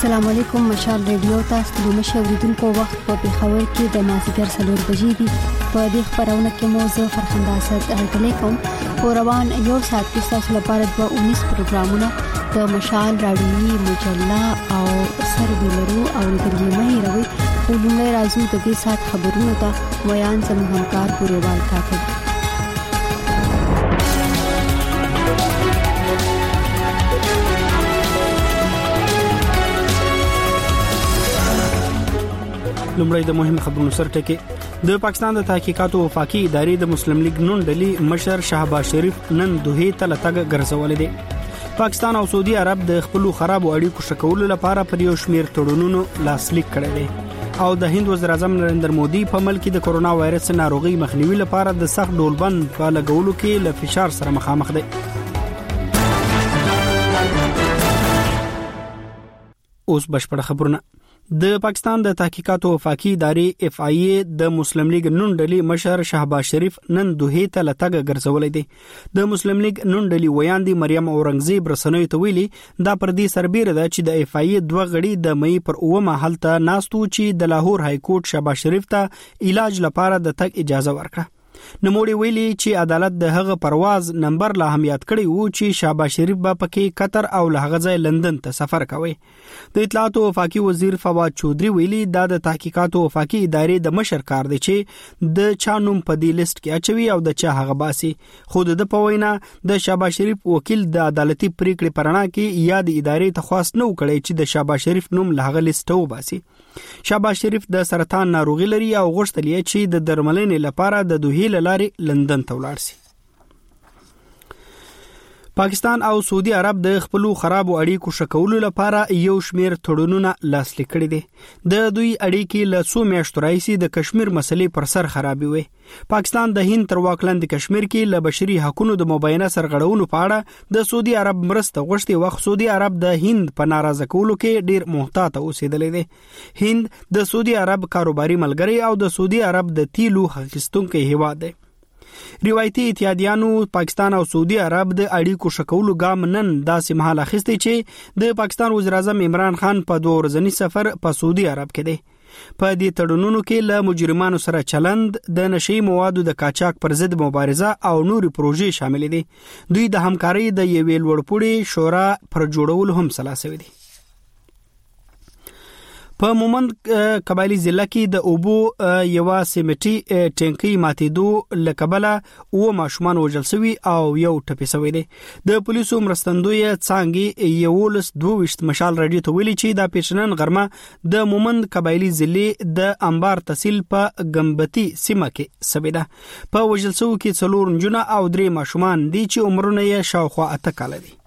السلام علیکم. مشال ریډیو تاسو د مشورېدونکو وخت په پیښور کې د مازیګر 4 بجې دي. په دې خبرونه کې مو زه فرخنده اسد هرکلی کوم. په روان یو ساعت کې تاسو لپاره 19 پروګرامونه د مشال رادیوي مجله او سرویلرو او د یمه روي ولومړی راځو د دې ساعت خبرونه ته ویان زموږ همکار پوریوال کاکړ. لومړی د مهم خبرونو سرټکی. د پاکستان د تحقیقاتو وفاقي ادارې د مسلم لیگ نون ډلې مشر شهباز شریف نن دوحې ته لټګ ګرځولې دي. پاکستان او سعودي عرب د خپل خراب اړیکو شکولو لپاره پر یو شمیر تړونونو لاسلیک کړي دي او د هند وزیر اعظم نریندر مودي په ملک د کورونا وایرس ناروغي مخنیوي لپاره د سخت ډولبند په لګولو کې له فشار سره مخامخ دي. اوس بشپړ خبرونه. د پاکستان د تحقیقاتو وفاقي ادارې FIA د مسلم لیگ نون ډلې مشر شهباز شریف نن دوحې ته لټګ ګرځولې دي. د مسلم لیگ نون ډلې ویاندې مریم اورنګزیب رسنوي ته ویلي دا پر دې سربېره ده چې د FIA دوه غړي د مې پر 9 حالت ناستو چې د لاهور های کورټ شهباز شریف ته علاج لپاره د تګ اجازه ورکړه. نموړي ویلي چې عدالت د هغه پرواز نمبر لا هم یاد کړی وو چې شهباز شریف به پکې قطر او له هغه ځای لندن ته سفر کوي. د اطلاعات وفاقي وزیر فواد چودري ویلي دا د تحقیقات وفاقي ادارې د مشر کار دی چې د چا نوم په دې لیست کې اچوي او د چا هغه باسي. خو د پوینا د شهباز شریف وکیل د عدالتي پریکړې پرنا کې یاد ادارې ته خواست نه وکړي چې د شهباز شریف نوم له هغه لیست وباسي. شهباز شریف د سرطان ناروغي لري او غوښتل یې چې د درملنې لپاره د دوحې لارې لندن ته ولاړ شي. پاکستان او سعودي عرب د خپل خراب اړیکو شکولو لپاره یو شمیر تړونونه لاسلیک کړي دي. د دوی اړیکې له 2 میاشتو راهیسې د کشمیر مسلې پر سر خرابې وي. پاکستان د هند تر واک لاندې کشمیر کې له بشري حقوقو د مبینه سرغړونو په اړه د سعودي عرب مرسته غوښتي وخت سعودي عرب د هند په ناراضه کولو کې ډیر محتاط اوسېدل دي. هند د سعودي عرب کاروباري ملګری او د سعودي عرب د تیلو اخیستونکو هیواد دی. روایتي اتحادیانو پاکستان او سعودي عرب د اړیکو شکولو ګام نن داسې مهال اخیستی چې د پاکستان وزیر اعظم عمران خان په 2 ورځنی سفر په سعودي عرب کې دی. په دې تړونونو کې له مجرمانو سره چلند، د نشئی موادو د قاچاق پر ضد مبارزه او نوري پروژې شامل دي. دوی د همکارۍ د یوې لوړپوړي شورا پر جوړولو هم سلاسوي دي. په مومند قبایلی ضلع کې د اوبو یو سیمټي ټینکی ماتېدو لکبله او ماشومان وژل شوي او یو ټپي شوی دی. د پولیسو مرستندوی څانګې 22 مشال رادیو ته ویلي چې دا پیشنن غرمه د مومند قبایلی ضلع د انبار تحصیل په ګمبتي سیمه کې شوی ده. په وژل شوو کې 4 نجونه او 3 ماشومان دي چې عمرونه یې شاوخوا 8 کاله دي.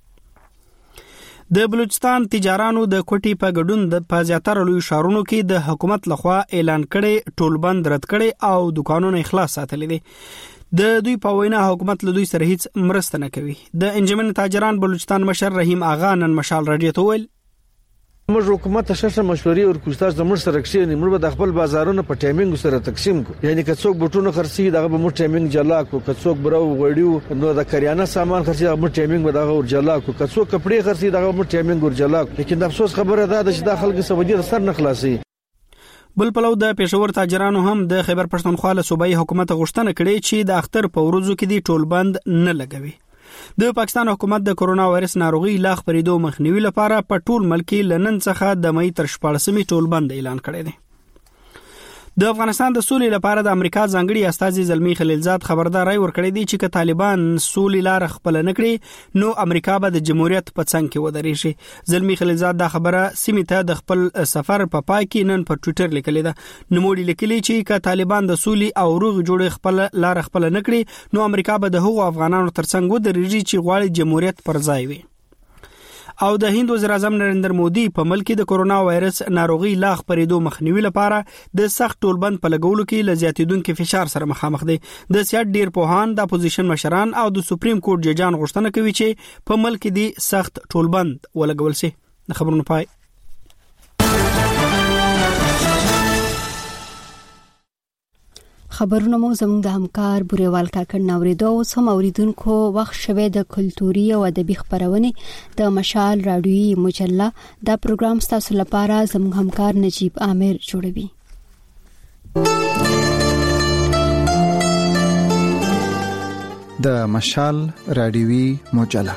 د بلوچستان تجارانو د کوټي په ګډون د پازیاتر لوی شهرونو کې د حکومت لخوا اعلان کړي ټولبند رد کړي او دکانونه خلاص ساتل دي. د دوی په وینا حکومت له دوی سره هیڅ مرسته نه کوي. د انجمن تاجران بلوچستان مشر رحیم آغا نن مشال رادیو ته ویل موږ حکومت ته شته مشورې او کوشش زموږ سره کښینی موږ د خپل بازارونو په ټایمینګ سره تقسیم کو. یعنی که څوک بوټونه خرڅي دغه به موږ ټایمینګ جلا کو، که څوک برو وړیو نو د کریانه سامان خرڅي دغه موږ ټایمینګ به دغه ور جلا کو، که څوک کپڑے خرڅي دغه موږ ټایمینګ ور جلا کو. لیکن د افسوس خبره ده چې د خلکو سعودي سر نه خلاصي. بل پلو د پېښور تاجرانو هم د خیبر پښتونخوا له صوبایي حکومت غوښتنه کړې چې د اختر په ورځو کې دی ټولبند نه لګوي. د پاکستان حکومت د کورونا وایرس ناروغي لا خبرېدو مخنیوي لپاره په ټول ملک لنن څخه د مې تر 14 ټولبند اعلان کړی دی. د افغانستان د سولې لپاره د امریکا ځانګړي استازي زلمی خلیلزاد خبرداري ورکړې دي چې که طالبان سولې لار خپل نه کړي نو امریکا به د جمهوریت په څنګ کې ودرېږي. زلمی خلیلزاد دا خبره سیمه ته د خپل سفر په پای کې نن په ټوئیټر لیکلې ده. نوموړي لیکلي چې که طالبان د سولې او روغ جوړ خپل لار خپل نه کړي نو امریکا به د هغو افغانانو ترڅنګ ودرېږي چې غواړي جمهوریت پر ځای وي. او د هند وزیر اعظم نریندر مودي په ملک د کورونا وایرس ناروغي لا خبرېدو مخنیوي لپاره د سخت ټولبند په لګولو کې لزیاتیدونکو فشار سره مخامخ دي. د سیاست ډیر پوهان د اپوزیشن مشران او د سپریم کورټ ججان غوښتنه کوي چې په ملک کې سخت ټولبند ولګول شي. خبرونه پای. خبرونه مو زموږ د همکار بوريوال کاکړ نوریدو او سم اوریدونکو وخت شوه د کلتوري او ادبي خبرونه د مشال رادیوي مجله دا پروګرام ستاسو لپاره زموږ همکار نجیب عامر جوړوي. د مشال رادیوي مجله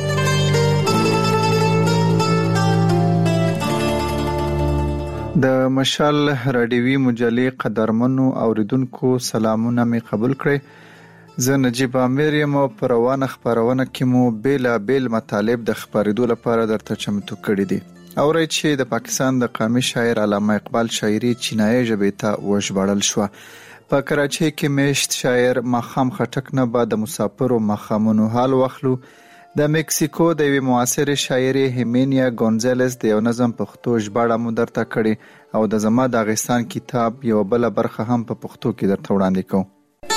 د مشال رادیوي مجلې قدرمنو اوریدونکو سلامونه می قبول کړئ. زه نجیب عامر یم او په روانه خبرونه کې مو بیل مطالب د خبرېدو لپاره درته چمتو کړی دي. اورئ چې د پاکستان د قومي شاعر علامه اقبال شاعري چینایي ژبې ته وژباړل شو. په کراچۍ کې میشت شاعر ماخام خټک نه بعد مسافرو ماخامونو حال واخلو. د مکسیکو د یوې معاصرې شاعرې هیمینیا ګونزالس د یو نظم پښتو ژباړه مو درته کړې او د زما د افغانستان کتاب یو بل برخه هم په پښتو کې درته وړاندې کوم.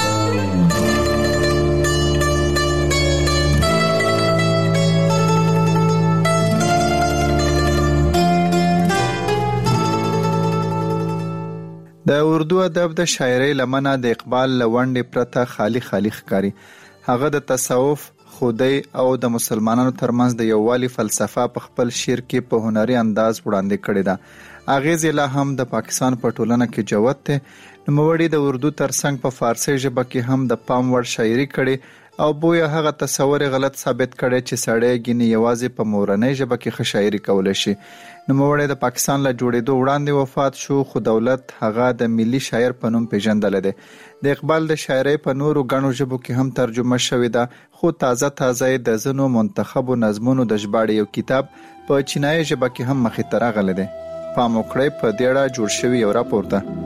د اردو ادب د شاعرۍ لمنه د اقبال لونډې پرته خالی ښکاري. هغه د تصوف، خودی او د مسلمانانو ترمنځ د یووالي فلسفه په خپل شعر کې په هنري انداز وړاندې کړې ده. اغیز لا هم د پاکستان په ټولنه کې جوت ده. نوموړي د اردو ترڅنګ په فارسی ژبه کې هم د پام وړ شاعري کړې او بویا هغه تصور غلط ثابت کړي چې سړی ګینه یوازې په مورنۍ ژبه کې ښه شاعري کولای شي. نوموړي د پاکستان له جوړېدو وړاندې وفات شو خو دولت هغه د ملي شاعر په نوم پیژندل دي. د اقبال د شاعرۍ په نورو غنو ژبو کې هم ترجمه شوې ده خو تازه د زنو منتخبو نظمونو د ژباړې یو کتاب په چینایي ژبه کې هم مخې ته راغلی دی. پام وکړئ په دې اړه جوړ شوی یو راپور ده.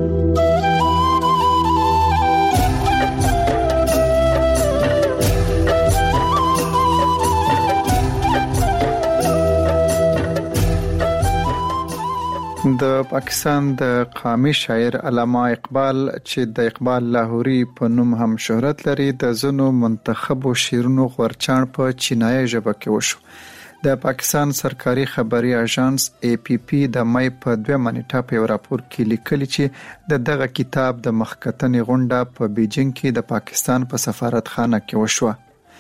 د پاکستان د قومي شاعر علامه اقبال چې د اقبال لاهوري په نوم هم شهرت لري د زنو منتخبو شعرونو غورچاڼ په چینایي ژبه کې وشو. د پاکستان سرکاري خبري اژانس APP د مې په 2 نیټه په راپور کې لیکلي چې دغه کتاب د مخکتنې غونډه په بیجینګ کې د پاکستان په سفارتخانه کې وشو.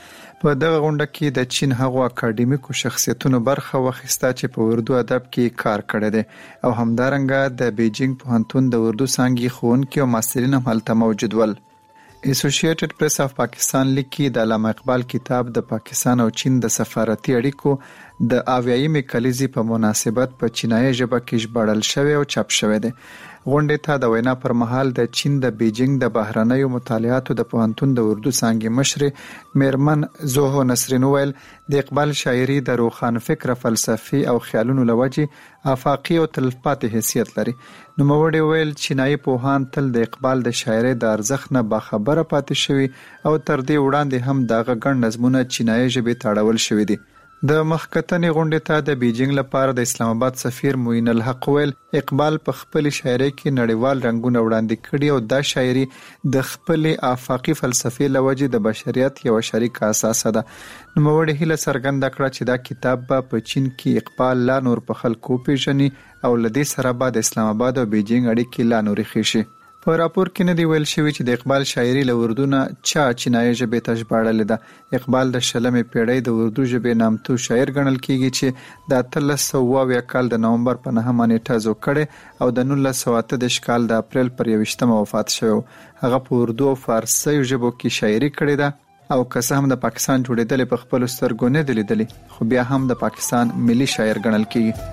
په دغه غونډه کې د چین هغو اکاډمیکو شخصیتونو برخه واخیسته چې په اردو ادب کې کار کړی دی او همدارنګه د بیجینګ پوهنتون د اردو څانګې ښوونکي او محصلین هم هلته موجود ول. اسوسییټډ پریس اف پاکستان لیکي د علامه اقبال کتاب د پاکستان او چین د سفارتي اړیکو د اویایمې کلیزې په مناسبت په چینایي ژبه کې ژباړل شوی او چاپ شوی دی. غونډې ته د وینا پر مهال د چین د بیجینګ د بهرنیو مطالعاتو د پوهنتون د اردو څانګې مشر میرمن زوهو نسرین ویل د اقبال شاعري د روښان فکر فلسفي او خیالونو لوجې افاقي او تلپاتې حیثیت لري. نوموړي ویل چینایي پوهان تل د اقبال د شاعرۍ د ارزښت نه باخبره پاتې شوي او تر دې وړاندې هم دغه ګڼ نظمونه چینایي ژبې ته اړول شوي دي. د مخکتنې غونډې ته د بیجینګ لپاره د اسلام آباد سفیر معین الحق ویل اقبال په خپل شاعرۍ کې نړیوال رنګونه وړاندې کړي او دا شاعري د خپل افاقي فلسفي لوجې د بشریت یو شریک اساس ده. نوموړي هیله څرګنده کړه چې دا کتاب په چین کې اقبال لا نور په خلکو پیژني او لدې سره بعد اسلام آباد او بیجینګ اړیکې لا نور خېشي. په راپور کې نه دی ویل شوی چې د اقبال شاعري له اردو نه چا چینایي ژبې ته ژباړلې ده. اقبال د 20مې پیړۍ د اردو ژبې نامتو شاعر ګڼل کیږي چې د 1328 کال د نومبر په 9 نیټه زو کړي او د 1938 کال د اپریل پر 21 وفات شوی. هغه په اردو او فارسی ژبو کې شاعري کړې ده او که څه هم د پاکستان جوړېدل په خپل سترګو نه لیدلې خو بیا هم د پاکستان ملي شاعر ګڼل کیږي.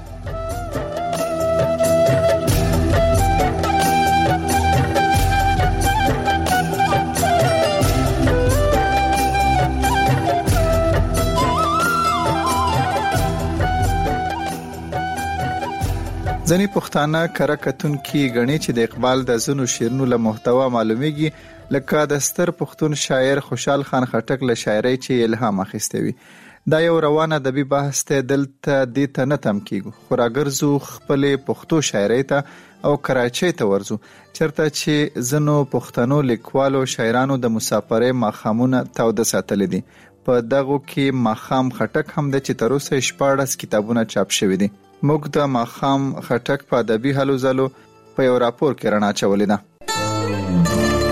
ځینې پښتانه کره کتونکي ګڼي چې د اقبال د ځینو شعرونو له محتوا معلومیږي لکه د ستر پښتون شاعر خوشحال خان خټک له شاعرۍ چې الهام اخیستی وي. دا یو روان ادبي بحث ته دلته دې ته نه تم کیږو خو راګرځو خپلې پښتو شاعرۍ ته او کراچۍ ته ورځو چېرته چې ځینو پښتنو لیکوالو شاعرانو د مسافرۍ ماښامونه تاوده ساتلي دي. په دغو کې ماښام خټک هم د چې تر اوسه 14 کتابونه چاپ شوي دي. موږ د ماښام خټک په ادبي هلو ځلو په یو راپور کې رڼا اچولې ده.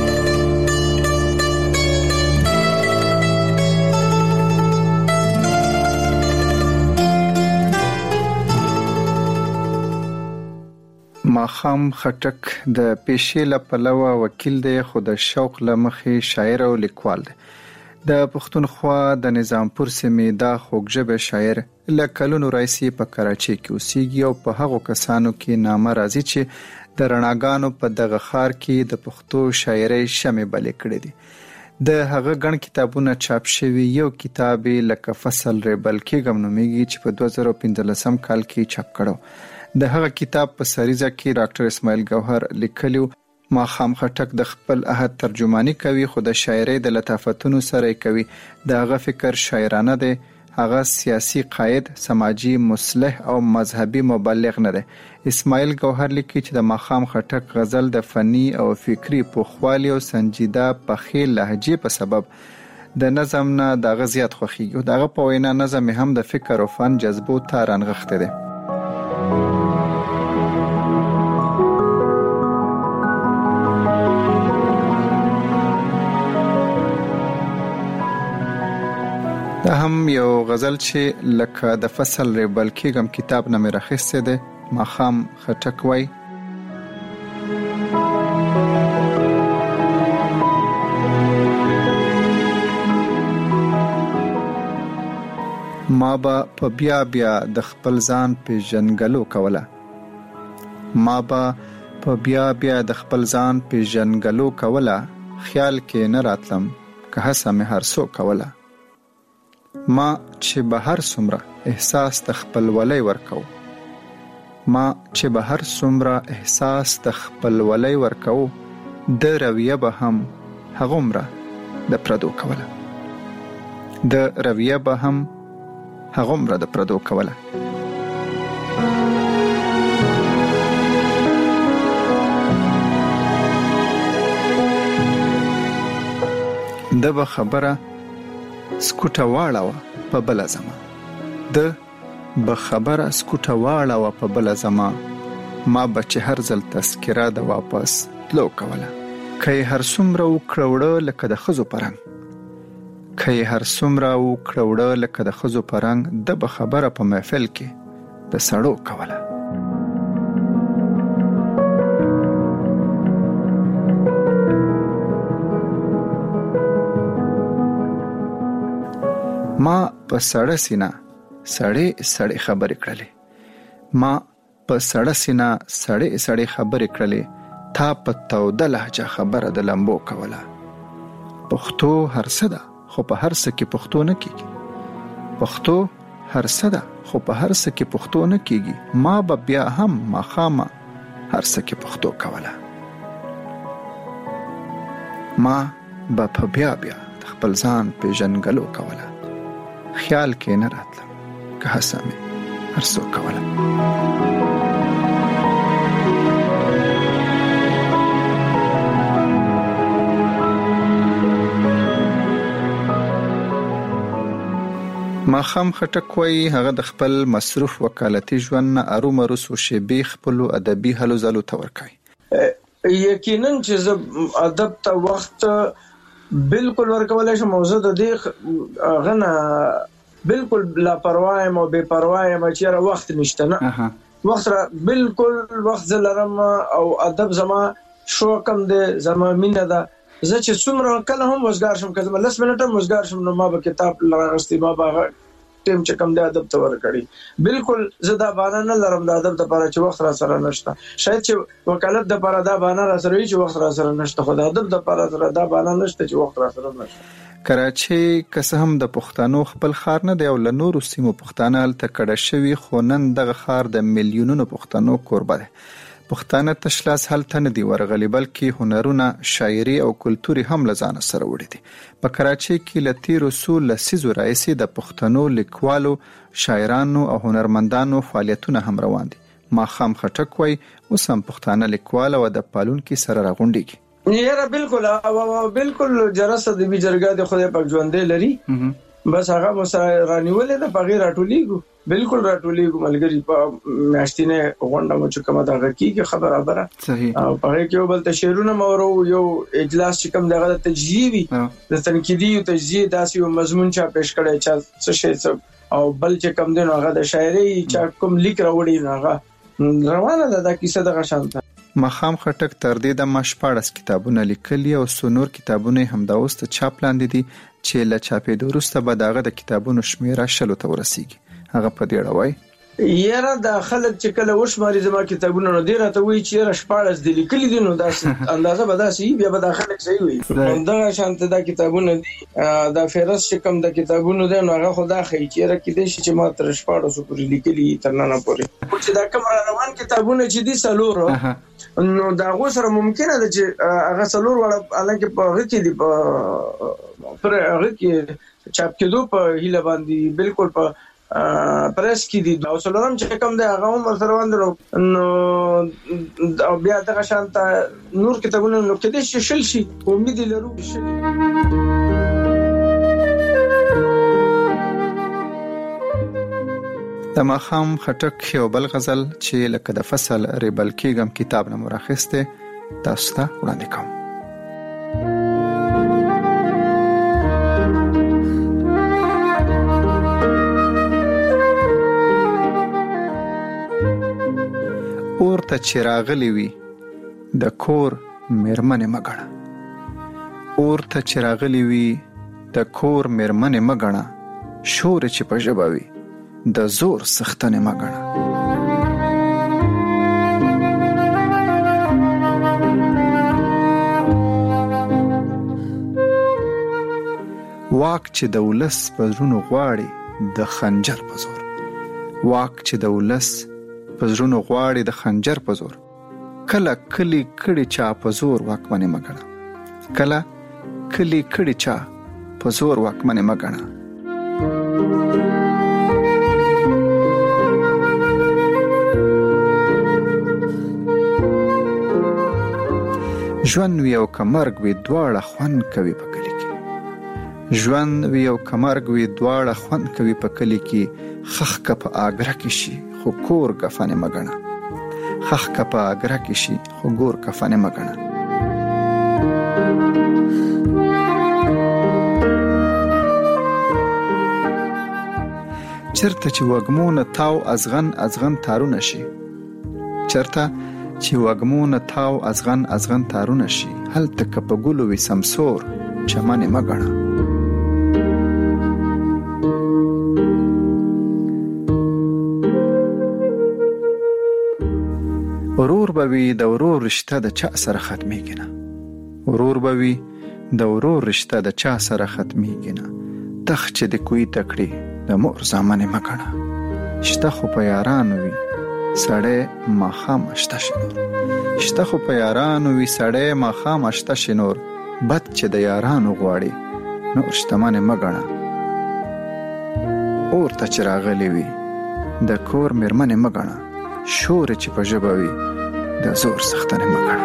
ماخام خټک د پیشې له پلوه وکیل دی، خو د شوق له مخې شاعر او لیکوال دی. د پښتونخوا د نظامپور سیمې دا خوږژبه شاعر له کلونو راهیسې په کراچۍ کې اوسېږي او په هغو کسانو کې نامه راځي چې د رڼاګانو په دغه ښار کې د پښتو شاعرۍ شمعې بلې کړې دي. د هغه ګڼ کتابونه چاپ شوي، یو کتاب لکه فصل ریبل کېږم نومیږي چې په 2015 کال کې چاپ کړو. د هغه کتاب په سریزه کې ډاکټر اسماعیل ګوهر لیکلیو. ماخام خټک د خپل عهد ترجمانی کوي، خو د شاعرۍ د لطافتونو سره کوي. د هغه فکر شاعرانه دی، هغه سیاسی قائد، سماجی مصلح او مذهبي مبلغ نه دی. اسماعیل ګوهر لیکي چې د ماخام خټک غزل د فني او فکری پوخوالي او سنجیده پخې لهجې په سبب د نظم نه دغه زیات خوښیږي. دغه په وینا نظم هم د فکر او فن جذبو ته رانغښته دی. دا هم یو غزل چې لکه د فصل ریبل کېږم کتاب نه مې راخیستی دی. ماخام خټک وایي: ما به په بیا بیا د خپل ځان پیژنګلو کوله، ما به په بیا بیا د خپل ځان پیژنګلو کوله، خیال کې نه راتلم که هڅه مې هر څو کوله. ما چې به هر څومره احساس د خپلولۍ ورکو، ما چې به هر څومره احساس د خپلولۍ ورکو، د رویه به هم هغومره د پردو کوله، د رویه به هم هغومره د پردو کوله. د به خبره سکوټه واړوه په بله زما، د به خبره سکوټه واړوه په بله زما، ما به چې هر ځل تذکره د واپس تلو کوله. که یې هر څومره وکړه لکه د ښځو په رنګ، که یې هر څومره وکړه لکه د ښځو په رنګ، د به خبره په محفل کې د سړو کوله. ما په سړه سینه سړې سړې خبرې کړلې، ما په سړه سینه سړې سړې خبرې کړلې، تا په توده لهجه خبره د لمبو کوله. پښتو هر څه ده خو په هر څه کې پښتو نه کېږي، پښتو هر څه ده خو په هر څه کې پښتو نه کېږي. ما به بیا هم ماخامه هر څه کې پښتو کوله، ما به په بیا بیا د خپل ځان پیژنګلو کوله، خیال کې نه راتلم که هڅه مې هر څو کوله. ماخام خټک وایي هغه د خپل مصروف وکالتي ژوند نه ارومرو څو شېبې خپلو ادبي هلو ځلو ته ورکوي. یقینا چې زه ادب ته وخت بالکل ورکولی شم او زه د دې غنه بالکل لاپرواه یم او بې پروا یم چې یاره وخت نشته. نه وخت را بالکل وخت زه لرم او ادب زما شوق هم دی، زما مینه ده. زه چې څومره کله هم وزګار شم، که زما 10 منټه هم وزګار شم، نو ما به کتاب راغستی، ما به ټیم چې کوم دی ادب ته ورکړي. بالکل زه دا بهانه نه لرم د ادب دپاره چې وخت را سره نشته. شاید چې وکالت دپاره دا بهانه را سره وي چې وخت را سره نشته، خو د ادب دپاره سره دا بهانه نشته چې وخت را سره نشته. کراچۍ که څه هم د پښتنو خپل ښار نه دی او له نورو سیمو پښتانه هلته کډه شوي، خو نن دغه ښار د میلیونونو پښتنو کوربه دی. پښتانه تش لاس هلته نه دي ورغلي، بلکې هنرونه، شاعري او کلتور هم له ځانه سره وړي دي. په کراچۍ کې له تیرو څو لسیزو راهیسې د پښتنو لیکوالو، شاعرانو او هنرمندانو فعالیتونه هم روان دي. ماخام خټک وایي اوس هم پښتانه لیکوال او ادب پالونکي سره راغونډېږي. یاره بالکل بالکل جرسه د بي جرګه د خدای پاک ژوندې لري، بس هغه مو سره رانیولې ده، په غیر راټولېږو، بالکل راټولېږو ملګري. په میاشتینه غونډه مو چې کومه دغه کېږي خبره صحیح، او په هغې کې یو بل ته شعرونه مورو، یو اجلاس چې کوم دغه د تجزیې وي، د تنقیدي او تجزیې داسې یو مضمون چا پیش کړی چا څه شی څه، او بل چې کوم دی نو هغه د شاعرۍ چا کوم لیک راوړي نو هغه روانه ده د کیسه د غشانته. مخام خټک تر دې د مشپاړس کتابونه لیکلي او سنور کتابونه هم د اوست چاپ لاندې دي چې له چاپېدو وروسته به دغه د کتابونو شمیره 100 ته ورسیږي. هغه په دې اړه وایي یاره د خلک چې کله وشماري زما کتابونه نو ډیر ته وایي چې 14 د لیکلي دي نو داسې اندازه به داسې بیا به د خلک صحیح وي. دا شانته د کتابونه دي د فهرست چې کوم د کتابونو دی نو هغه خدا خي چې را کې دي چې ما تر 14 پورې لیکلي تر نه پورې چې دا کوم روان کتابونه چې دي سلور نو دا غو سره ممکنه ده چې هغه سلور وړه الکه په هغه کې دي پر هغه کې چاپ کېدو په هیله باندې بالکل په پریس کې دي او څلورم چې کوم دی هغه هم سره وندرو نو بیا دغه شانته نور کتابونه نو کې دي شل شي امید لرو شي. د مخام خټک یو بل غزل چې لکه د فصل ریبل کېږم کتاب نه مرخصته تاسو ته وړاندې کوم. اور ته چې راغلی وي د کور میرمنې مګړه، اور ته چې راغلی وي د کور میرمنې مګړه، شور چې په ژبه وي د زور سختنې مګړه. واک چې د ولس په زړونو غواړي د خنجر په زور، واک چې د ولس په زړونو غواړي د خنجر په زور، کله کلی کړي چا په زور واکمنې مګړه، کله کلی کړي چا په زور واکمنې مګړه. ژوند وی او کمرګ وی دواړه خوند کوي په کلی کې، ژوند وی او کمرګ وی دواړه خوند کوي په کلی کې، خخ که په آګره کې شي خو کور کفنې مګړه، خخ که په آګره کې شي خو ګور کفنې مګړه. چرته چې وږمونه تاو ازغن ازغن تارونه شي، چرته چې وږمونه تاو ازغن ازغن تارونه شي، هلته که په ګلو وي سمسور چمنې مګړه. ورور به وي د ورور رشته د چا سره ختمیږي نه، ورور به وي د ورور رشته د چا سره ختمیږي نه، تخ چې د کوی تکړي د مور زامنې مګړه. شته خو په یارانو وي سړی ماښام شته شنور، شته خو په یارانو وي سړی ماښام شته شنور، بد چې د یارانو غواړي نور شتمنې مګړه. اور ته چې راغلی وي د کور میرمنې مګړه، شور چې په ژبه وي د زور سختنې مګړه.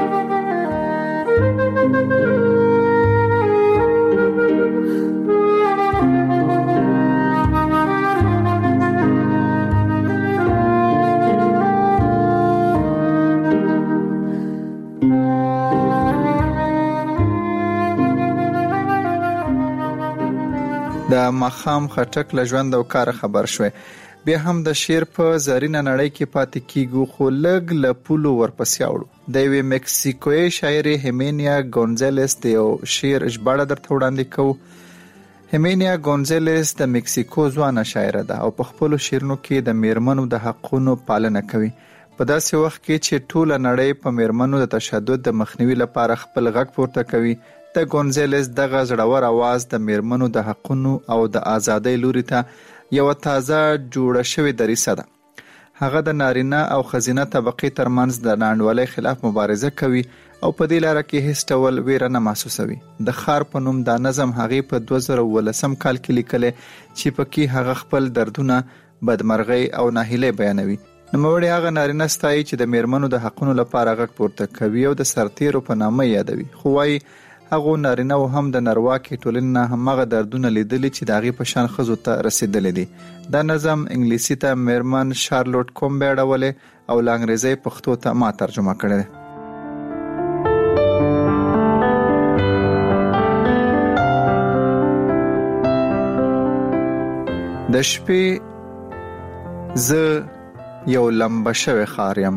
د مخام خټک له ژوند او کار خبر شوي. بیا هم د شعر په زرینه نړۍ کې پاتې کیږو، خو لږ له پولو ورپسې اوړو. د یوې مکسیکوي شاعرې هیمینیا ګونزالس د یو شعر ژباړه درته وړاندې کوو. هیمینیا ګونزالس د مکسیکو ځوانه شاعره ده او په خپلو شعرونو کې د میرمنو د حقونو پالنه کوي. په داسې وخت کې چې ټوله نړۍ په میرمنو د تشدد د مخنیوي لپاره خپل غږ پورته کوي، د ګونزالس دغه زړور اواز د میرمنو د حقونو او د ازادۍ لوري ته یو تازه جوړه شوې دریسه ده. هغه د نارینه او ښځینه طبقې ترمنځ د ناانډولۍ خلاف مبارزه کوي او په دې لاره کې هیڅ ډول ویره نه محسوسوي. د خار په نوم دا نظم هغې په 2018 کال کې لیکلی چې پکې هغه خپل دردونه، بدمرغۍ او ناهیلۍ بیانوي. نوموړی هغه نارینه ستایي چې د میرمنو د حقونو لپاره غږ پورته کوي او د سرتیرو په نامه یادوي، خو وایي هغه نارینه او هم د نرواکې ټولنې نه همغه دردونه لیدلي چې د هغې په شان ښځو ته رسېدلی دي. دا نظم انګلیسي ته میرمن شارلوټ کومبی اړولی او له انګریزۍ پښتو ته ما ترجمه کړی دی. د شپې زه یو لمبه شوی ښار یم.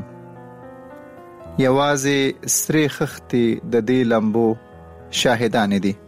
یوازې سرې خښتې د دې لمبو شاهدانې دي.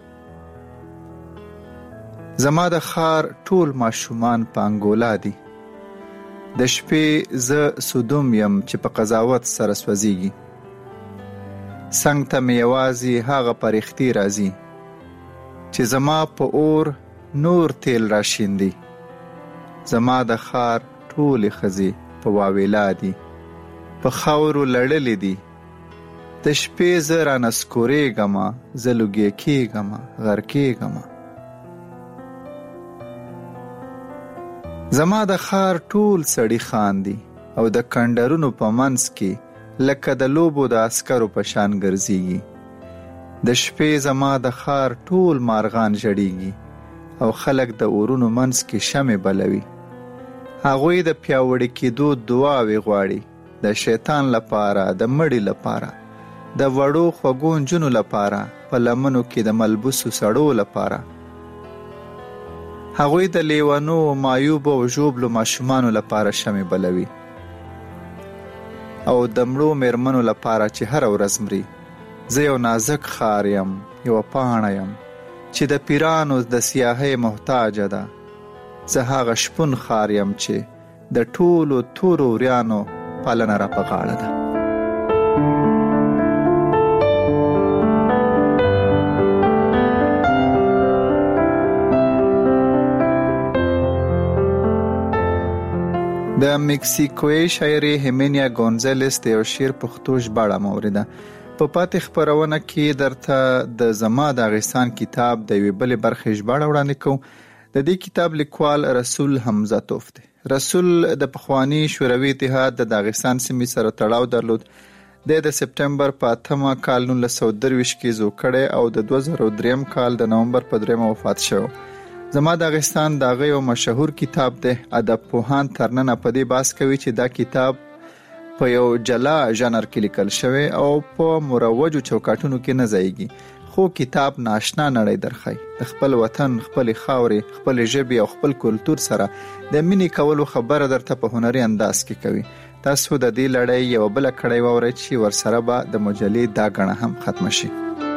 زما د ښار ټول ماشومان په انګولا دي. د شپې زه سودوم یم چې په قضاوت سره سوځېږي. څنګ ته مې یوازې هغه پرښتې راځي چې زما په اور نور تیل راشیندي. زما د ښار ټولې ښځې په واویلا دي، په خاورو لړلې دي. د شپې زه رانسکورېږمه، زه لوګی کېږمه، غرقېږمه. زما د ښار ټول سړي خاندي او د کندرونو په منځ کې لکه د لوبو د عسکرو په شان ګرځېږي. د شپې زما د ښار ټول مارغان ژړېږي او خلک د اورونو منځ کې شمع بلوي. هغوی د پیاوړي کېدو دعاوې غواړي، د شیطان لپاره، د مړي لپاره، د وړو خوږو نجونو لپاره، په لمنو کې د ملبوسو سړو لپاره. هغوی د لیونو، معیوبو او ژوبلو ماشومانو لپاره شمع بلوي او د مړو میرمنو لپاره چې هره ورځ مري. زه یو نازک ښار یم، یوه پاڼه یم چې د پیرانو د سیاهۍ محتاجه ده. زه هغه شپون ښار یم چې د ټولو تورو وریانو پالنه را په غاړه ده. د مکسیکوي شاعرې هیمینیا ګونزالس د یو شعر پښتو ژباړه موریده. په پاتې خپرونه کې درته د زما داغستان کتاب د یوې بلې برخې ژباړه وړاندې کوم. د دې کتاب لیکوال رسول حمزه توف دی. رسول د پخوانی شوروي اتحاد د داغستان سیمې سره تړاو درلود. د سپټمبر په 8 کال 1923 کې زو کړي او د 2003 کال د نومبر په 3 وفات شو. زما داغستان دغه یو مشهور کتاب دی. ادب پوهان ترننه په دې باس کوي چې دا کتاب په یو جلا ژانر کې لیکل شوی او په مروجو چوکاټونو کې نه ځایږي. خو کتاب ناشنا نړۍ درخای. د خپل وطن، خپل خاورې، خپل ژبې او خپل کلتور سره د مینې کولو خبره درته په هنري انداز کې کوي. تاسو د دې لړۍ یو بل کړی وورئ چې ورسره به د مجلې دا غڼه هم ختم شي.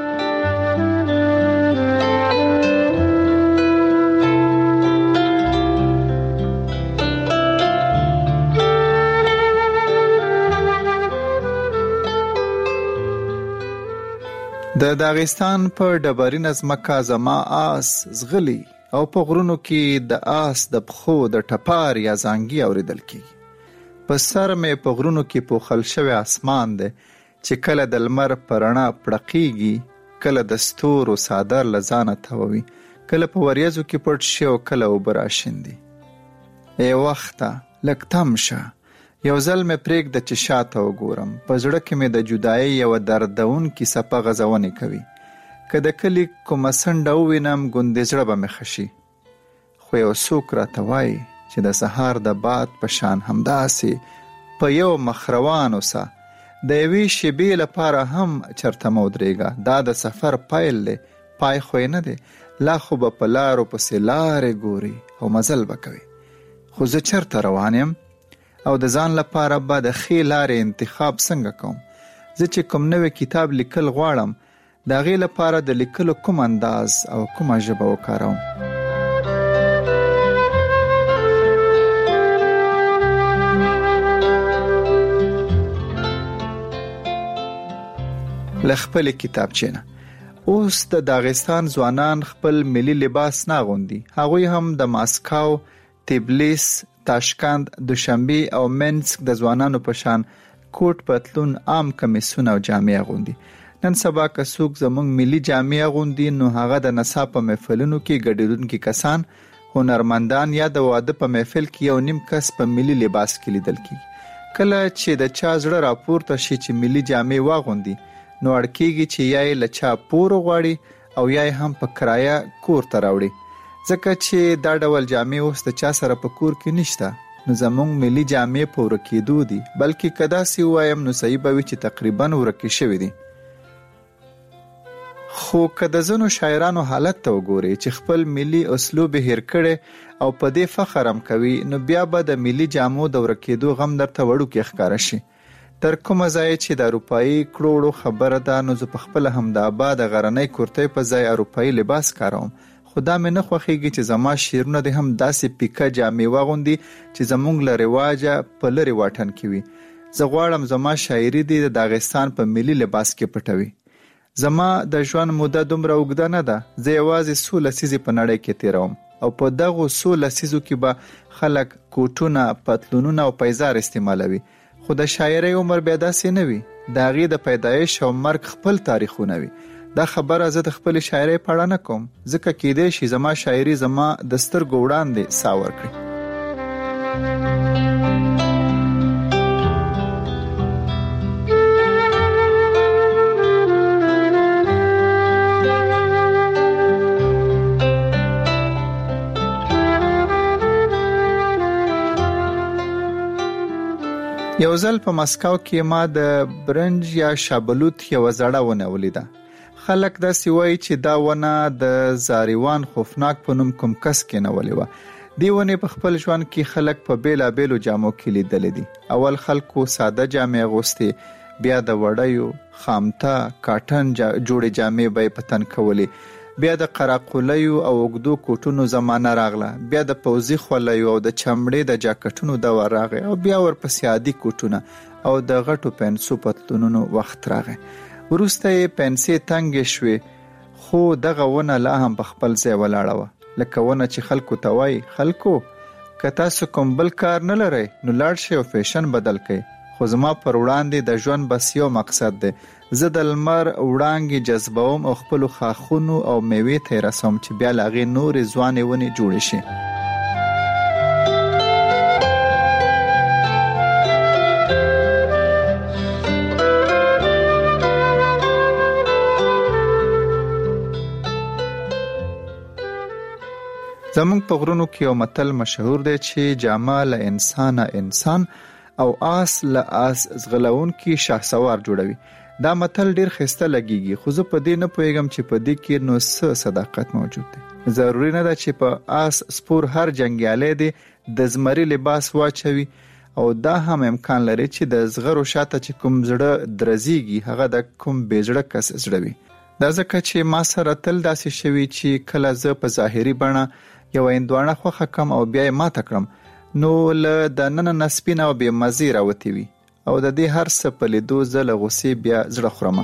د داغستان په ډبرینه ځمکه زما آس زغلی او په غرونو کې د آس د پښو د ټپار یا زانګي اوریدل کیږي. په سر مې په غرونو کې پوښل شوی اسمان دی چې کله د لمر په رڼا پړقېږي، کله د ستورو څادر له ځانه تاووي، کله په وریځو کې پټ شي او کله اوبه راشیندي. ای وخته لږ تم شه، یو ځل مې پرېږده چې شاته وګورم. په زړه کې مې د جدایۍ یوه دردونکې څپه غځونې کوي. که د کلي کومه څنډه ووینم ګوندې زړه به مې ښه شي. خو یو څوک راته وایي چې د سهار د باد په شان همداسې په یو مخ روان اوسه، د یوې شېبې لپاره هم چرته مه ودرېږه. دا د سفر پیل دی، پای خو یې نه دی. لا خو به په لارو پسې لارې ګوري او مزل به کوي. خو زه چرته روان یم او د ځان لپاره به د ښې لارې انتخاب څنګه کوم؟ زه چې کوم نوی کتاب لیکل غواړم، د هغې لپاره د لیکلو کوم انداز او کومه ژبه وکاروم؟ له خپلې کتابچې نه. اوس د داغستان ځوانان خپل ملي لباس نه اغوندي. هغوی هم د ماسکو، تبلیس، تاشکند، دوشنبه او منسک د ځوانانو په شان کوټ پتلون، عام کمیسونه او جامې اغوندي. نن سبا که څوک زموږ ملي جامې اغوندي نو هغه د نڅا په محفلونو کې ګډېدونکي کسان، هنرمندان یا د واده په محفل کې یو نیم کس په ملي لباس کې لیدل کېږي. کله چې د چا زړه راپورته شي چې ملي جامې واغوندي نو اړ کېږي چې یا یې له چا پور وغواړي او یا یې هم په کرایه کور ته راوړي. ځکه چې دا ډول جامې اوس د چا سره په کور کې نشته، نو زموږ ملي جامې په ورکېدو دي. بلکې که داسې ووایم نو صحیح به وي چې تقریبا ورکې شوي دي. خو که د ځینو شاعرانو حالت ته وګوري چې خپل ملي اسلوب هیر کړي او په دې فخر هم کوي، نو بیا به د ملي جامو د ورکېدو غم درته وړوکی ښکاره شي. تر کومه ځای چې د اروپایي کړوړو خبره ده، نو زه په خپله هم د آباد غرنۍ کورتۍ په ځای اروپایي لباس کاروم. خو دا مې نه خوښېږي چې زما شعرونه دې هم داسې پیکه جامې واغوندي چې زموږ له رواجه په لرې واټن کې وي. زه غواړم زما شاعري دې د داغستان په ملي لباس کې پټوي. زما د ژوند موده دومره اوږده نه ده، زه یوازې څو لسیزې په نړۍ کې تېروم او په دغو څو لسیزو کې به خلک کوټونه، پتلونونه او پیزار استعمالوي. خو د شاعرۍ عمر بیا داسې نه وي، د هغې د پیدایش او مرګ خپل تاریخونه وي. دا خبره زه د خپل شاعرۍ په اړه نه کوم، ځکه کېدای شي زما شاعري زما د سترګو وړاندې ساه ورکړي. یو ځل په مسکو کې ما د برنج یا شابلوت یو زړه ونه ولیده. خلک داسې وایي چې دا ونه د زاریوان خوفناک په نوم کوم کس کېنولې وه. دې ونې په خپل ژوند کې خلک په بېلابېلو جامو کې لیدلې دي. اول خلکو ساده جامې اغوستې، بیا د وړیو، خامته، کاټن جوړې جامې به یې په تن کولې، بیا د قراقولیو او اوږدو کوټونو زمانه راغله، بیا د پوځي خولیو او د چمړې د جاکټونو دور راغی، او بیا ورپسې عادي کوټونه او د غټو پنسو پتلونونو وخت راغی. وروسته یې پنسې تنګې شوې، خو دغه ونه لا هم په خپل ځای ولاړه وه. لکه ونه چې خلکو ته وایي، خلکو که تاسو کوم بل کار نه لرئ نو لاړ شئ او فیشن بدل کړئ. خو زما پر وړاندې د ژوند بس یو مقصد دی، زه د لمر وړانګې جذبوم او خپلو خاښونو او میوې ته یې رسوم چې بیا له هغې نورې ځوانې ونې جوړې شي. زمونږ په غرونو کې یو متل مشهور دی چې جامه له انسانه انسان او آس له آس ځغلونکي شهسوار جوړوي. دا متل ډیر ښایسته لګیږي، خو زه په دې نه پوهیږم چې په دې کې نو څه صداقت موجود دی. ضروري نه ده چې په آس سپور هر جنګیالی دی د زمري لباس واچوي، او دا هم امکان لري چې د زغرو شاته چې کوم زړه درزیږي هغه د کوم بېزړه کس زړه وي. دا ځکه چې ما سره تل داسې شوي چې کله زه په ظاهري بڼه یو هندوانه خوښه کم او بیا یې ماته کړم، نو له دننه نه سپینه او بې مزې راوتې وي، او د دې هر څه په لیدو زه له غوسې بیا زړه خورم.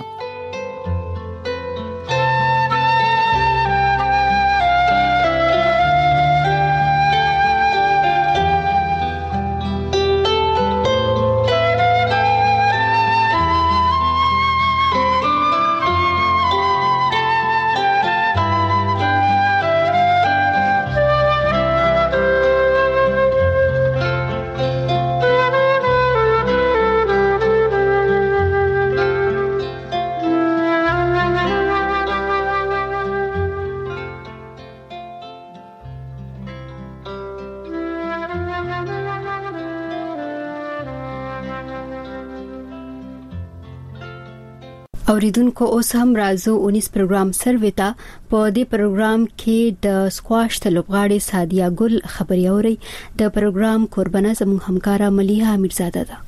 اوریدونکو اوس هم راځو 19 پروګرام سروي ته. په دې پروګرام کې د سکواش د لوبغاړي سادیا ګل خبري اوري. د پروګرام قربانه زموږ همکارا ملیحه امیرزاده ده.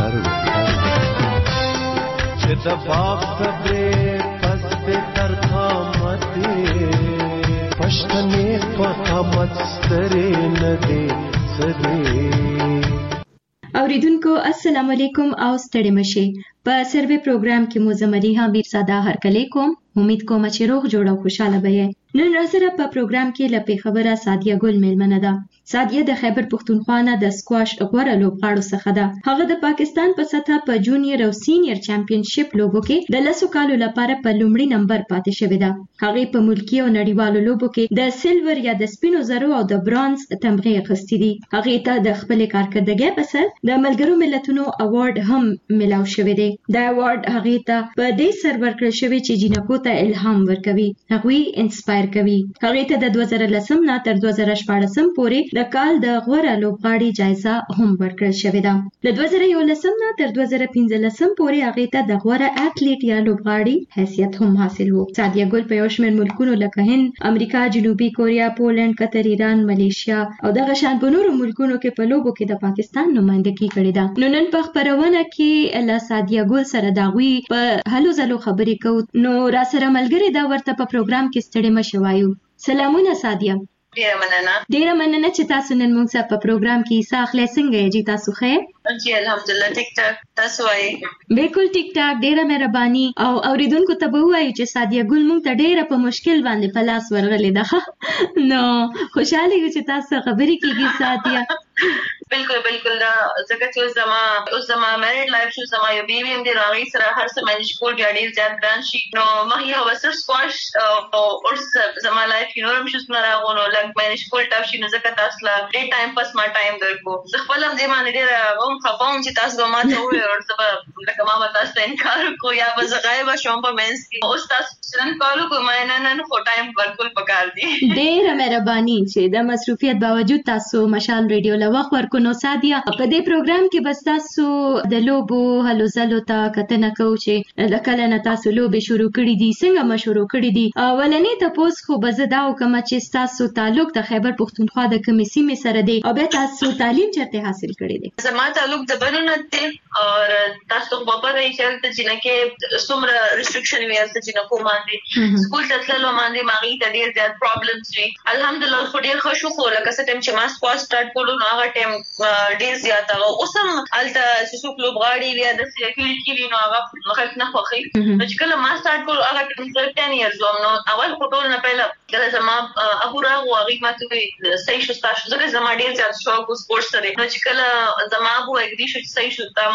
چې د باغ خبره پس په ترخامته پښتنې په قامت سترې نه دي سدي. اوریدونکو السلام علیکم او ستړي مشي. په سروي پروګرام کې مو زمریه امیرزاده هرکلی کوم. امید کوم چې روغ جوړ او خوشاله به. نن راځره په پروګرام کې لپاره خبره سادیا ګل میلمنه ده. سادیا د خیبر پختونخوا نه د سکواش غوړه لوبغاړو څخه ده. هغه د پاکستان په سطح په جونیئر او سینیئر چمپیونشپ لوبو کې د 10 کالو لپاره په لومړي نمبر پاتې شوې ده. هغه په ملکی او نړیوالو لوبو کې د سیلور یا د سپینو زرو او د برانز تمغه اخیستې دي. هغه ته د خپل کارکردګۍ په سر د ملګرو ملتونو اوارډ هم ملاو شوې ده. دی دا ایوارډ هغه ته په دې سر ورکړل شوی چې جنکو ته الهام ورکوي، هغه انسپایر کوي. هغه ته د 2010 نه تر 2014 پورې د کال د غوړه لوبغاړي جایزه هم ورکړل شوې ده. له 2011 نه تر 2015 پورې هغه ته د غوړه اټلیټ یا لوبغاړي حیثیت هم حاصل وو. سادیه ګل په یو شمېر ملکونو لکه هند، امریکا، جنوبي کوریا، پولند، قطر، ایران، ملیشیا او دغه شان په نورو ملکونو کې په لوبو کې د پاکستان نمائندګي کړې ده. نو نن په خبرونه کې له سادیه ګل سره داوی په هلو ځلو خبرې کوو. نو را سره ملګری دا ورته په پروګرام کې ستړي مشه وایو. سلامونه سادیه. ډیره مننه چې تاسو نن موږ سره په پروګرام کې حصہ اخلئ. څنګه یې جی تاسو خیر؟ جی الحمدلله ټیک ټاک. تاسو وایي؟ بالکل ټیک ټاک. ډیره مهرباني. او اوریدونکو ته به وایو چې سادیه ګل موږ ته ډیره په مشکل باندې په لاس ورغلې ده. نو خوشاله یو چې تاسو خبرې کیږي سادیه. بالکل دا ځکه چې اوس زما میریډ لایف شو، زما یو بیبي هم دی، راغی سره هر څه مینج کول بیا ډیر زیات ګران شي. نو مخکې هغه سر سکواش او اوس زما لایف کې نورم شوز نه راغونو لږ مینج کول ټاپ شي. نو ځکه تاسو لا ډیر ټایم پس ما ټایم درکو. زه خپل هم دې باندې ډیر هم خفاوم چې تاسو به ما ته ووایئ او زه لکه ما به تاسو ته انکار وکړو یا به زه غایبه شوم په منځ کې. اوس تاسو نن کال وکړو، ما نن خو ټایم ورکول پکار دي. ډیره مهرباني چې د مصروفیت باوجود تاسو مشال ریډیو له وخت ورکو. نو سادیه په دې پروګرام کې بس تاسو د لوبو هلو ځلو ته کتنه کوو چې د کله نه تاسو لوبې شروع کړې دي، څنګه ما شروع کړې دي. اولنې تاسو خو به زه دا وکم چې تاسو تعلق د خیبر پښتونخوا د کومې سیمې سره دی او بیا تاسو تعلیم چیرته حاصل کړی دی؟ زما تعلق د بنو دی او تاسو خو په پاره چې د جنکه څومره ریستریکشن وي چې جنکو باندې سکول ته تللو باندې ماغي ته ډیر زیات پرابلمز وي. الحمدلله خو ډیر ښه شو. خو لکه څه ټیم چې ما سکواش سٹارټ کولو نو هغه ټیم ډیر زیات هغه اوس هم هلته چې څوک لوبغاړي وي د فیلډ کې وي نو هغه خلک نه خوښوي. نو چې کله ما سٹارټ کولو هغه ټیم 10 years وم. نو اول خو ټول نه پهله کله زما ابو راغو هغې ما ته وویل صحیح شو ستا شو، ځکه زما ډېر زیات شوق و سپورټس سره. نو چې کله زما ابو اګري شو چې صحیح شو تا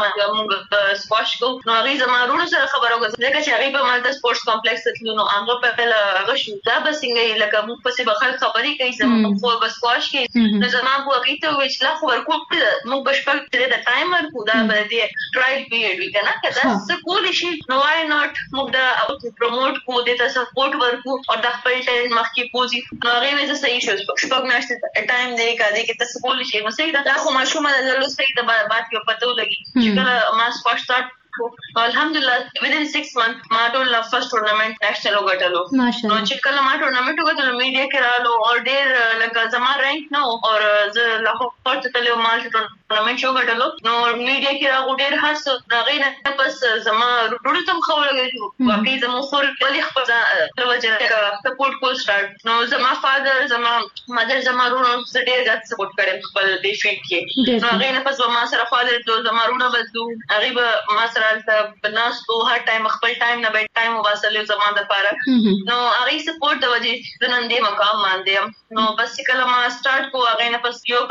موږ سکواش کوو، نو هغې زما وروڼو سره خبره وکړه ځکه چې هغې به مالته سپورټس کمپلیکس ته تلو. نو هغه پهله هغه شو دا به څنګه لکه موږ پسې به خلک خبرې کوي زموږ خو به سکواش کوي. نو زما ابو هغې ته وویل چې لا خو ورکوو موږ به شپږ د ټایم ورکوو دا به د ټرایل پیریډ وي که نه که دا څه کولی شي نو وای ناټ موږ دا پروموټ کوو دې ته سپورټ ورکوو او د خپل ټیلنټ مخکې بوځي. نو هغې ویل زه صحیح شو شپږ میاشتې ټایم دی که دې کې ته څه کولی شي. نو صحیح ده دا خو ماشومه ده زه صحیح ده بات کې پته ولګي چې کله ما سکواش سٹارټ الحمدلله within 6 months ما ټول فرست ټورنمنت نېشنل وګټلو. نو چې کله ما ټورنمنت وګټلو میډیا کې رالو او ډېر لکه زما رینک نه و او زه لاهور ته تللی وم ما ټورنمنت وګټلو. نو میډیا کې راغو ډېر هر څه د هغې نه پس زما وروڼو ته هم ښه ولګېد چې واقعي زموږ خور ولې خپل وجه سپورټ کول سټارټ. نو زما فادر زما مدر زما وروڼو زه ډېر زیات سپورټ کړی خپل دې فیلډ کې. نو هغې نه پس به ما سره فادر تلو زما وروڼه به تلو هغې به ما سره هلته ناستو هر ټایم خپل ټایم نه به ټایم وباسلو زما دپاره. نو هغې سپورټ د وجې زه نن دې مقام باندې یم. نو بس چې کله ما سټارټ کو هغې نه پس یو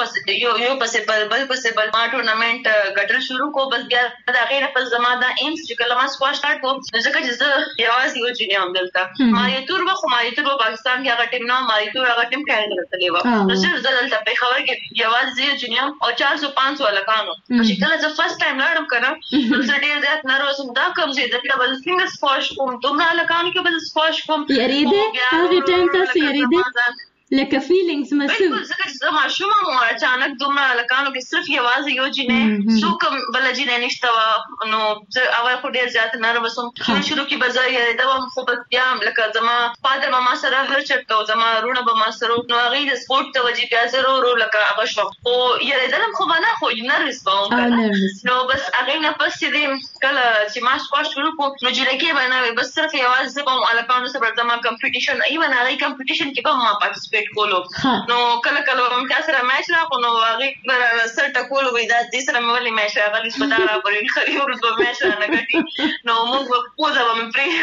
پسې بل پسې بل ما ټورنمنټ ګټل شروع کو. بس بیا د هغې نه پس زما دا ایمس چې کله ما سکواش سټارټ کو نو ځکه چې زه یوازې یو جونیم یم دلته ماریتور وه خو ماریتور په پاکستان کې هغه ټیم نه ماریتور هغه ټیم کینیډا ته تللی وه. نو صرف زه دلته پېښور کې یوازې یو جونیم او 400-500 هلکانو. چې کله زه فرسټ ټایم لاړم که نه نو زه ډېر زیات نروس وم دا کوم ځای دلته به زه څنګه سکواش کوم دومره هلکانو کې به زه سکواش کوم. یارېدې هغې ټایم تاسو یارېدې لکه فیلینګز مسو ځکه چې زه ماشومه وم اچانک دومره هلکانو کې صرف یوازې یو جینۍ څوک هم بله جینۍ نشته وه. نو زه اول خو ډېر زیات نروس وم. شروع کې به زه یارېده وم خو بس بیا لکه زما فادر به ما سره هر چېرته و زما وروڼه به ما سره نو هغې د سپورټ د وجې بیا زه ورو لکه هغه شوم خو یارېدلم خو به نه خو نروس به وم که نه. نو بس هغې نه پس چې دی کله چې ما سکواش شروع کړو نو جینکۍ به نه وې بس صرف یوازې زه به هم هلکانو سره زما کمپټیشن ایون هغې کمپټیشن کې به هم ما پارټیسپیټ کولو. نو کله کله به مې چا سره میچ راغو نو هغې به رانه سر ټکولو وایي دا دې سره مې ولې میچ راغلی په دا راپورې خري وروسته به میچ رانه ګټي. نو موږ به پوزه به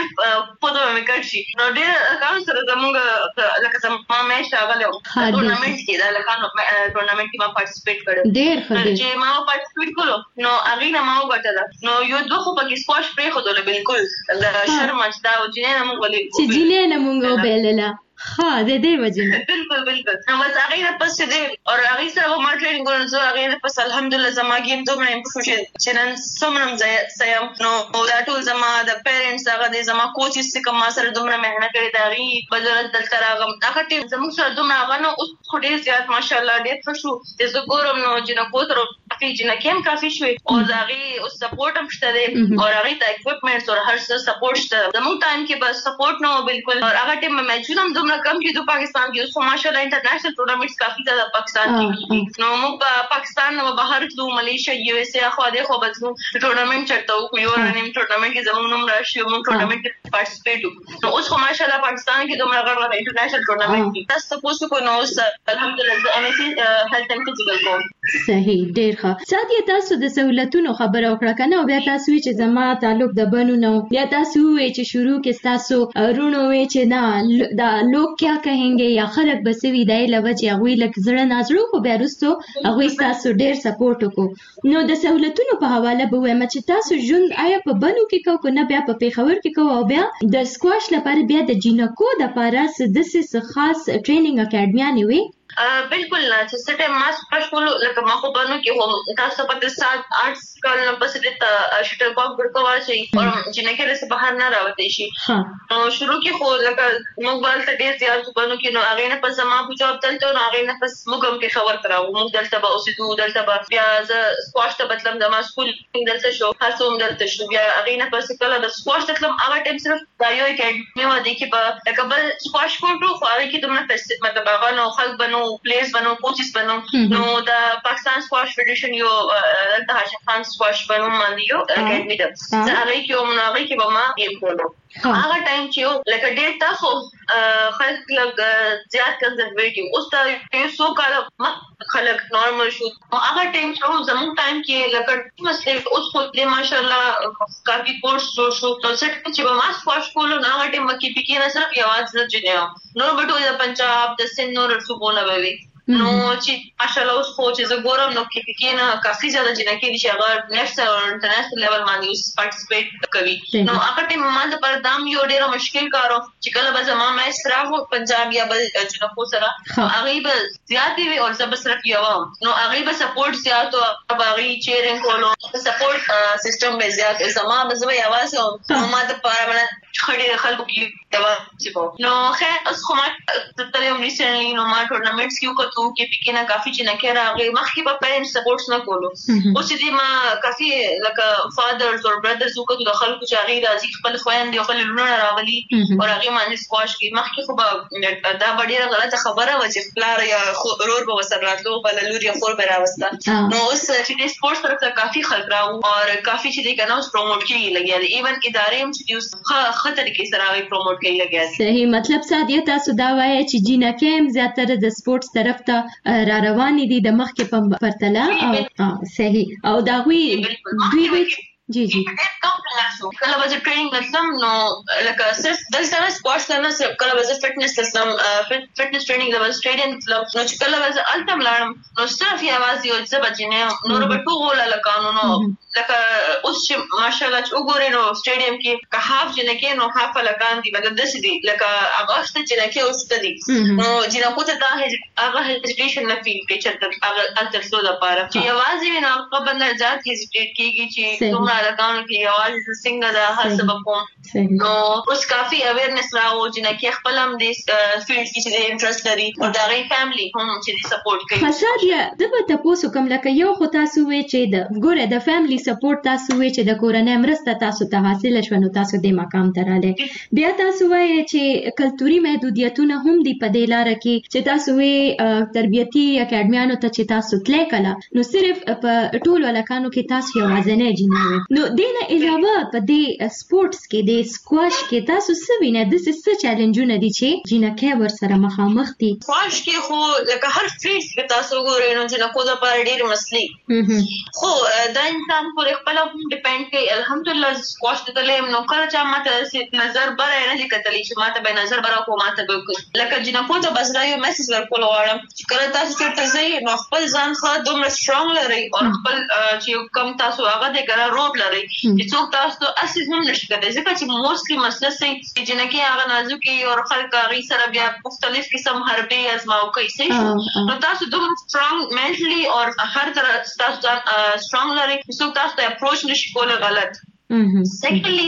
مې کټ شي. نو ډېر هلکانو سره زموږ لکه زما میچ راغلی و ټورنمنټ کې د هلکانو ټورنمنټ کې ما پارټیسپیټ کړی چې ما پارټیسپیټ کولو نو هغې نه ما وګټله. نو یو دوه خو پکې سکواش پرېښودله بلکل د شرم چې دا جینۍ نه موږ ولې چې جینۍ نه موږ وبایلله ها دې وجنه بالکل نو بس هغه نه پس دې او هغه سره ما ټریننګ ورنځو هغه نه پس الحمدلله زما گیم دومره امپروف چې نن څومره سم نو دا ټول زما د پیرنټس هغه د زما کوچز چې کوم سره دومره مهنت کړې دا غي بدل دلته راغم هغه ټیم زموږ سره دومره هغه نو اوس خو ډېر زیات ماشاءالله ډېر ښه شو چې زه ګورم نو چې نو کوتر کافي جنکه هم کافي شوي او دا غي اوس سپورټ هم شته دی او هغه ته اکوپمنټس او هر څه سپورټ شته زموږ ټایم کې بس سپورټ نو بالکل هغه ټیم میچونه هم دومره کم چې د پاکستان کې اوس ماشاءالله انټرنیشنل ټورنمنټس کافي د پاکستان کې نو موږ پاکستان نو بهر تلو ملیشیا یو اس اے خو دې خو بدلو ټورنمنټ چرته او یو رنیم ټورنمنټ کې زموږ نوم راشي موږ ټورنمنټ کې پارټیسپیټ وکړو نو اوس خو ماشاءالله پاکستان کې دومره غوړ انټرنیشنل ټورنمنټ کې تاسو پوسو کو نو الحمدلله ام اس سی هیلث اینڈ فزیکل کوم صحیح ډیر ښه ساتي تاسو د سہولتونو خبره وکړه کنه او بیا تاسو چې زما تعلق د بنو نو بیا تاسو چې شروع کې تاسو رونو چې نه دا لوک کیا کهنګي یا خلک بسوي دای لوجه هغه لک زړه نازړو خو بیا رستو هغه تاسو ډیر سپورټ وکړو نو د سہولتونو په حواله به وایم چې تاسو ژوند آیا په بنو کې کو نه بیا په پیښور کې کو او بیا د سکواش لپاره بیا د جینکو د لپاره د خاص ټریننګ اکیډمي وي بالکل نه چې سټه ماس پښول لکه ما خو بنو کې هم تاسو په 7-8 کال نه پس د شټل کاک ورکوا شي او چې نه کله څه بهر نه راوځي شي نو شروع کې خو لکه موږ بل ته ډیر زیات بنو کې نو هغه نه پس ما په جواب دلته نو هغه نه پس موږ هم کې خبر کراو موږ دلته به اوسېدو دلته به بیا ز سکواش ته بدلم د ما سکول دلته شو تاسو هم دلته شو بیا هغه نه پس کله د سکواش ته هغه ټیم صرف دا یو اکیډمي و دي کې به لکه بل سکواش کوټو خو هغه کې دومره فیسټ مطلب هغه نو خلک بنو پلیس بنو کوچز بنو نو دا پاکستان سکواش فیډریشن یو دلته هاشم خان سکواش بنو باندې یو اکیډمي ده هغه کې هم هغه کې به ما یې کولو هغه ټایم چې یو لکه ډېر تاسو خلک لږ زیات کنزرویټیو اوس دا یو څو کاله خلک نارمل شو هغه ټایم چې زموږ ټایم کې لکه مسله اوس خو دې ماشاءالله کافي کورس جوړ شو نو څه چې به ما سکواش کولو نو هغه ټایم کې پکې نه صرف یواز نه جنیو نو بټو د پنجاب د سند نور صوبونه وي نو چې ماشاءالله اوس خو چې زه ګورم نو کې نه کافي زیاده جنکې دي چې هغه نېشنل او انټرنیشنل لیول باندې پارټیسپیټ کوي نو هغه ټیم ما د پردام یو ډېر مشکل کارو چې کله به زما مېچ راغو پنجاب یا بل جنکو سره هغه به زیاتې وي او زه به صرف یو نو هغه به سپورټ زیات او هغه چیرنګ کولو سپورټ سیستم به زیات زما به زه یوازې او ما د پاره خړې خلکو کې دوا نو خیر اوس خو ما تل یو ریسنټلی نو ما ټورنمنټس کې وکړو کې پکې نه کافي چې نه کړه هغه مخکې په پیرنټ سپورټس نه کولو اوس دې ما کافي لکه فادرز او برادرز وکړو د خلکو چې هغه راځي خپل خويندې او خپل لونه راولي او هغه باندې سکواش کې مخکې خو دا ډېره غلطه خبره و چې پلار یا رور به وسره راتلو بل لور یا خور به راوسته نو اوس چې سپورټس طرف کافي خلک راو او کافي چې دې کنه اوس پروموټ کیږي لګیا دي ایون ادارې هم چې اوس خطر کې سره وي پروموټ کوي لګیا صحیح مطلب ساده تاسو دا وایي چې جینکه هم زیاتره د سپورټس طرف ته را روان دي د مخ کې په پرتله او صحیح او دا دوی جی کله به ټریننګ وسم نو لکه صرف دلته سپورټس نه کله به فټنس وسم فټنس ټریننګ د سټیډیم نو چې کله به التم لاړم نو صرف یوازې یو څه بچنه نو ربټو ولا لکانو لکه اوس چې ماشاءالله چې وګورئ نو سټیډیم کې که هاف جنکه نو هاف لکان دي مطلب داسې دي لکه هغه ست جنکه اوس ته دي نو جنکو ته دا هغه هیزیټیشن نه فیل کوي چې هغه تر څو د پاره چې یوازې نو هغه بندر ځات هیزیټیټ کیږي چې دومره لکانو کې یوازې څنګه دا هر څه کوم نو اوس کافي اویرنس راو جنکه خپل هم د فیلډ کې د انټرست لري او دا غي فیملی هم چې سپورټ کوي فساد د تاسو کوم لکه یو خو تاسو وی چې د ګوره د فیملی سپورټ تاسو وی چې د کورنۍ مرسته تاسو ته حاصل شونه تاسو د مقام ته رااله بیا تاسو وی چې کلتوري محدودیتونه هم دی په دې لار کې چې تاسو وی تربیتی اکیډمیانو ته چې تاسو تلې کله نو صرف په ټول ولکانو کې تاسو یوازې جنوي نو دینه علاوه په دې سپورټس کې د سکواش کې تاسو سوینه د څه چیلنجونه دي چې جنکه ور سره مخامخ دي سکواش کې خو لکه هر فیلډ کې تاسو ګورئ نو چې نو کومه پر ډیر مسلې خو دا انسان پورې خپل ډیپند کوي. الحمدلله سکواش ته تلم نو کله چې ماته نظر بره نه لیکتلی چې ماته به نظر بره کوم ماته به لکه جنکو ته بس دا یو میسج ورکول غواړم چې کله تاسو چیرته ځئ نو خپل ځان ښه دومره سترونګ لرئ او خپل چې کوم تاسو هغه د ګره روب لرئ چې څوک تاسو ته اصلي هم نشي کېدای ځکه چې موستلی مسله چې جنکي هغه نازکي او خلک هغه سره بیا مختلف قسم حربي ازماو کوي صحیح نو تاسو دومره سترونګ منټلی او هر طرح تاسو سترونګ لرئ څوک تاسو ته اپروچ نشي کولای غلط. سیکنډلی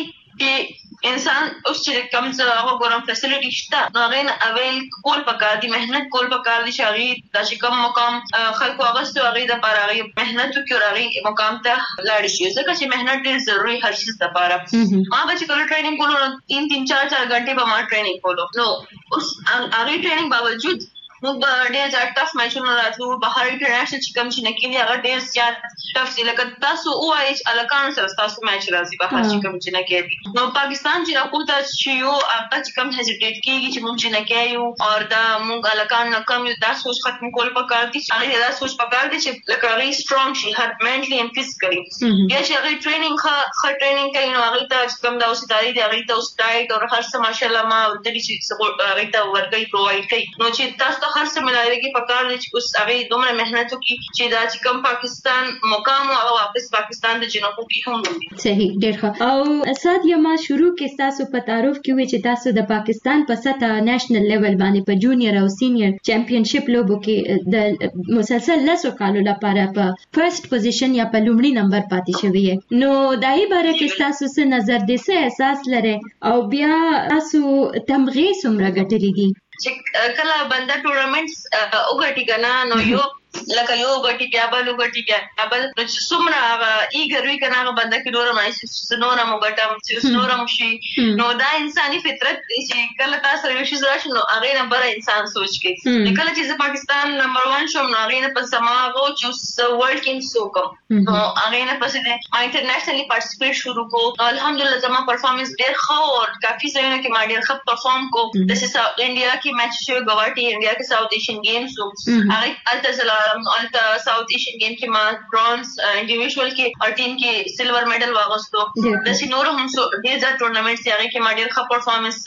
چې انسان اوس چې کوم څه هغه ګورم فیسیلیټی شته نو هغه اویل کول پکار دي محنت کول پکار دي چې هغه د کوم مقام خلکو هغه ستو هغه د لپاره هغه محنت وکړي هغه مقام ته لاړ شي ځکه چې محنت ډېر ضروري هر شي لپاره. ما به چې کله ټریننګ کولو 3-4 غنټې به ما ټریننګ کولو نو اوس هغه ټریننګ باوجود موږ به ډېر زیات ټف میچونه راتلو بهر انټرنیشنل چې کوم چې نه کېږي هغه ډېر زیات ټف دي لکه تاسو ووایئ چې الکان سره تاسو میچ راځي بهر چې کوم چې نه کېږي نو پاکستان چې راپورته چې یو هغه چې کوم هیزیټیټ کېږي چې موږ چې نه کېږو او دا موږ الکان نه کم یو دا سوچ ختم کول پکار دي هغه دا سوچ پکار دي چې لکه هغه سترونګ شي هر منټلی اند فزیکلی یا چې هغه ټریننګ ښه ټریننګ کوي نو هغه ته کوم دا اوس تاری دی هغه ته اوس ډایټ او هر څه ماشاءالله ما د دې سپورټ هغه ته ورګي پرووایډ کوي نو چې تاسو هر څه ملایوي پکار دي چې اوس هغه دومره محنت وکړي چې دا چې کوم پاکستان مقام او واپس پاکستان د جنوب کې هم وي. صحیح ډېر ښه. او سادیه ما شروع کې تاسو په تعارف کې وی چې تاسو د پاکستان په سطح نېشنل لیول باندې په جونیئر او سینیئر چمپیونشپ لوبو کې د مسلسل لاسو کالو لپاره په فرست پوزیشن یا په لومړي نمبر پاتې شوی نو دای باره کې تاسو څه نظر دي څه احساس لري او بیا تاسو تمغه سمره ګټلې دي چې کله بنده ټورنمنټس وګټي کنه نو یو لکه یو غټي بیا بل غټي بیا بل نو چې څومره هغه ایګر وی کنه هغه بنده کې ډوره مای سنوره موګټم چې سنوره مشي نو دا انساني فطرت چې کله تاسو یو شي زرا شنو هغه نمبر انسان سوچ کې کله چې پاکستان نمبر 1 شوم نو هغه نه په سماغو چې ورلد کې سوکم نو هغه نه پسې د انټرنیشنلی پارټیسپیټ شروع کو الحمدلله زما پرفارمنس ډېر ښه او کافي ځایونه کې ما ډېر ښه پرفارم کو د انډیا کې میچ شو ګواټي انډیا کې ساوث ایشین گیمز هغه التزلا الته ساوث ایشین گیم کې ما برونز انډیویډوال کې او ټیم کې سلور میډل واغستو د سینور هم سو ډېر ځله ټورنمنټ کې هغه کې ما ډېر ښه پرفارمنس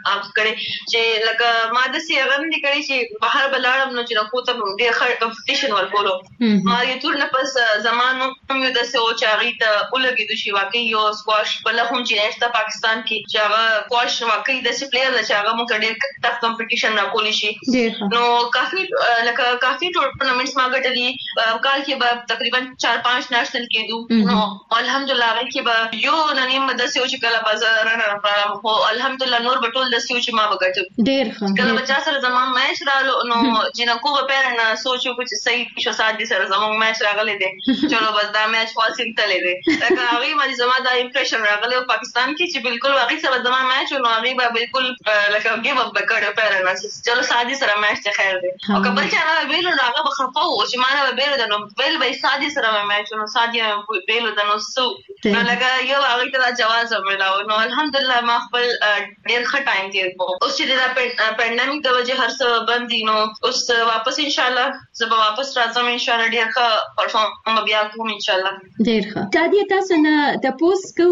کړی چې لکه ما د سی غن دي کړی چې بهر بلاړم نو چې راکو ته ډېر ښه کمپټیشن ورکولو ما یې تور نه پس زمانو هم د سو چاغی ته ولګي د شي واقعي یو سکواش بل هم چې نشته پاکستان کې چې هغه سکواش واقعي د سی پلیئر چې هغه مو ډېر ټف کمپټیشن راکولی شي نو کافي لکه کافي ټورنمنټس ما ګټلي کال کې به تقریبا 4-5 نېشنل کېدو نو الحمدلله هغه کې به یو ننیم د سیو چې کله بازار نه راغلم خو الحمدلله نور بټول د سیو چې ما وګټم ډېر ښه کله بچا سره زمون میچ رالو نو جنکو په پیر نه سوچو چې صحیح شو ساتي سره زمون میچ راغلی دی چلو بس دا میچ فاصل تللی دی لکه هغه باندې زما دا امپریشن راغلی پاکستان کې چې بالکل هغه سره زمون میچ نو هغه به بالکل لکه ګیو اپ وکړ پیر نه چلو ساتي سره میچ ته خیر دی او کبل چې هغه ویلو هغه بخفو چې ما نه بیرو د نو ویل به ساتي سره میچ نو ساتي ویلو د نو سو نو لکه یو هغه ته جواز ومناو نو الحمدلله ما خپل ډېر ښه ټایم تیر کو اوس چې دا پاندیمیک د وجه هر څه بند دي نو اوس واپس ان شاء الله زه واپس راځم ان شاء الله ډېر ښه پرفارم بیا کوم ان شاء الله ډېر ښه. تادیه تاسو نه تاسو کو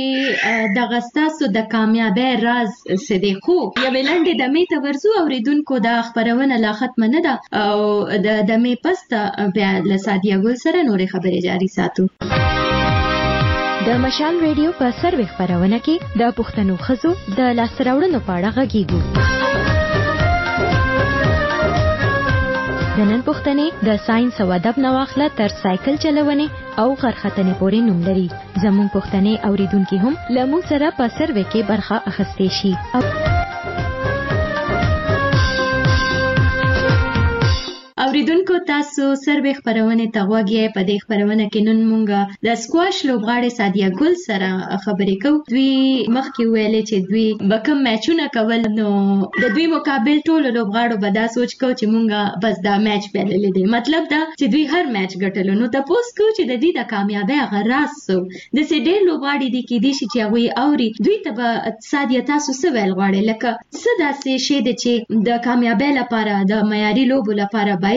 چې د غستاسو د کامیابی راز څه دی خو یو لنډه د می ته ورزو اوریدونکو دا خبرونه لا ختم نه ده او د می پسته بیا له سادیه ګل سره نورې خبرې جاري ساتو. د مشال ریډیو په سروي خبرونه کې د پښتنو خزو د لاسراوړنو په اړه غږیږو. د نن پښتنې د ساينس او ادب نواخله تر سایکل چلونې او غرختنې پورې نوم لري. زموږ پښتنې اوریدونکو هم لمو سره په سروي کې برخه اخیستې شي. اوریدونکو تاسو سروي خبرونه ته غوږی په دې خبرونه کې نن مونږه د سکواش لوبغاړي سادیه ګل سره خبرې کوو. دوی مخکې ویلې چې دوی به کوم میچونه کول نو د دوی مقابل ټولو لوبغاړو به دا سوچ کو چې مونږه بس دا میچ پیللې دي مطلب دا چې دوی هر میچ ګټلو نو تاسو کو چې د دې د کامیابی غراس سو د سډیر لوبغاړي دي کې دي چې هغه اوري دوی ته سادیه تاسو څه ویل غواړي لکه څه داسې شی دي چې د کامیابی لپاره د معیاري لوبو لپاره باید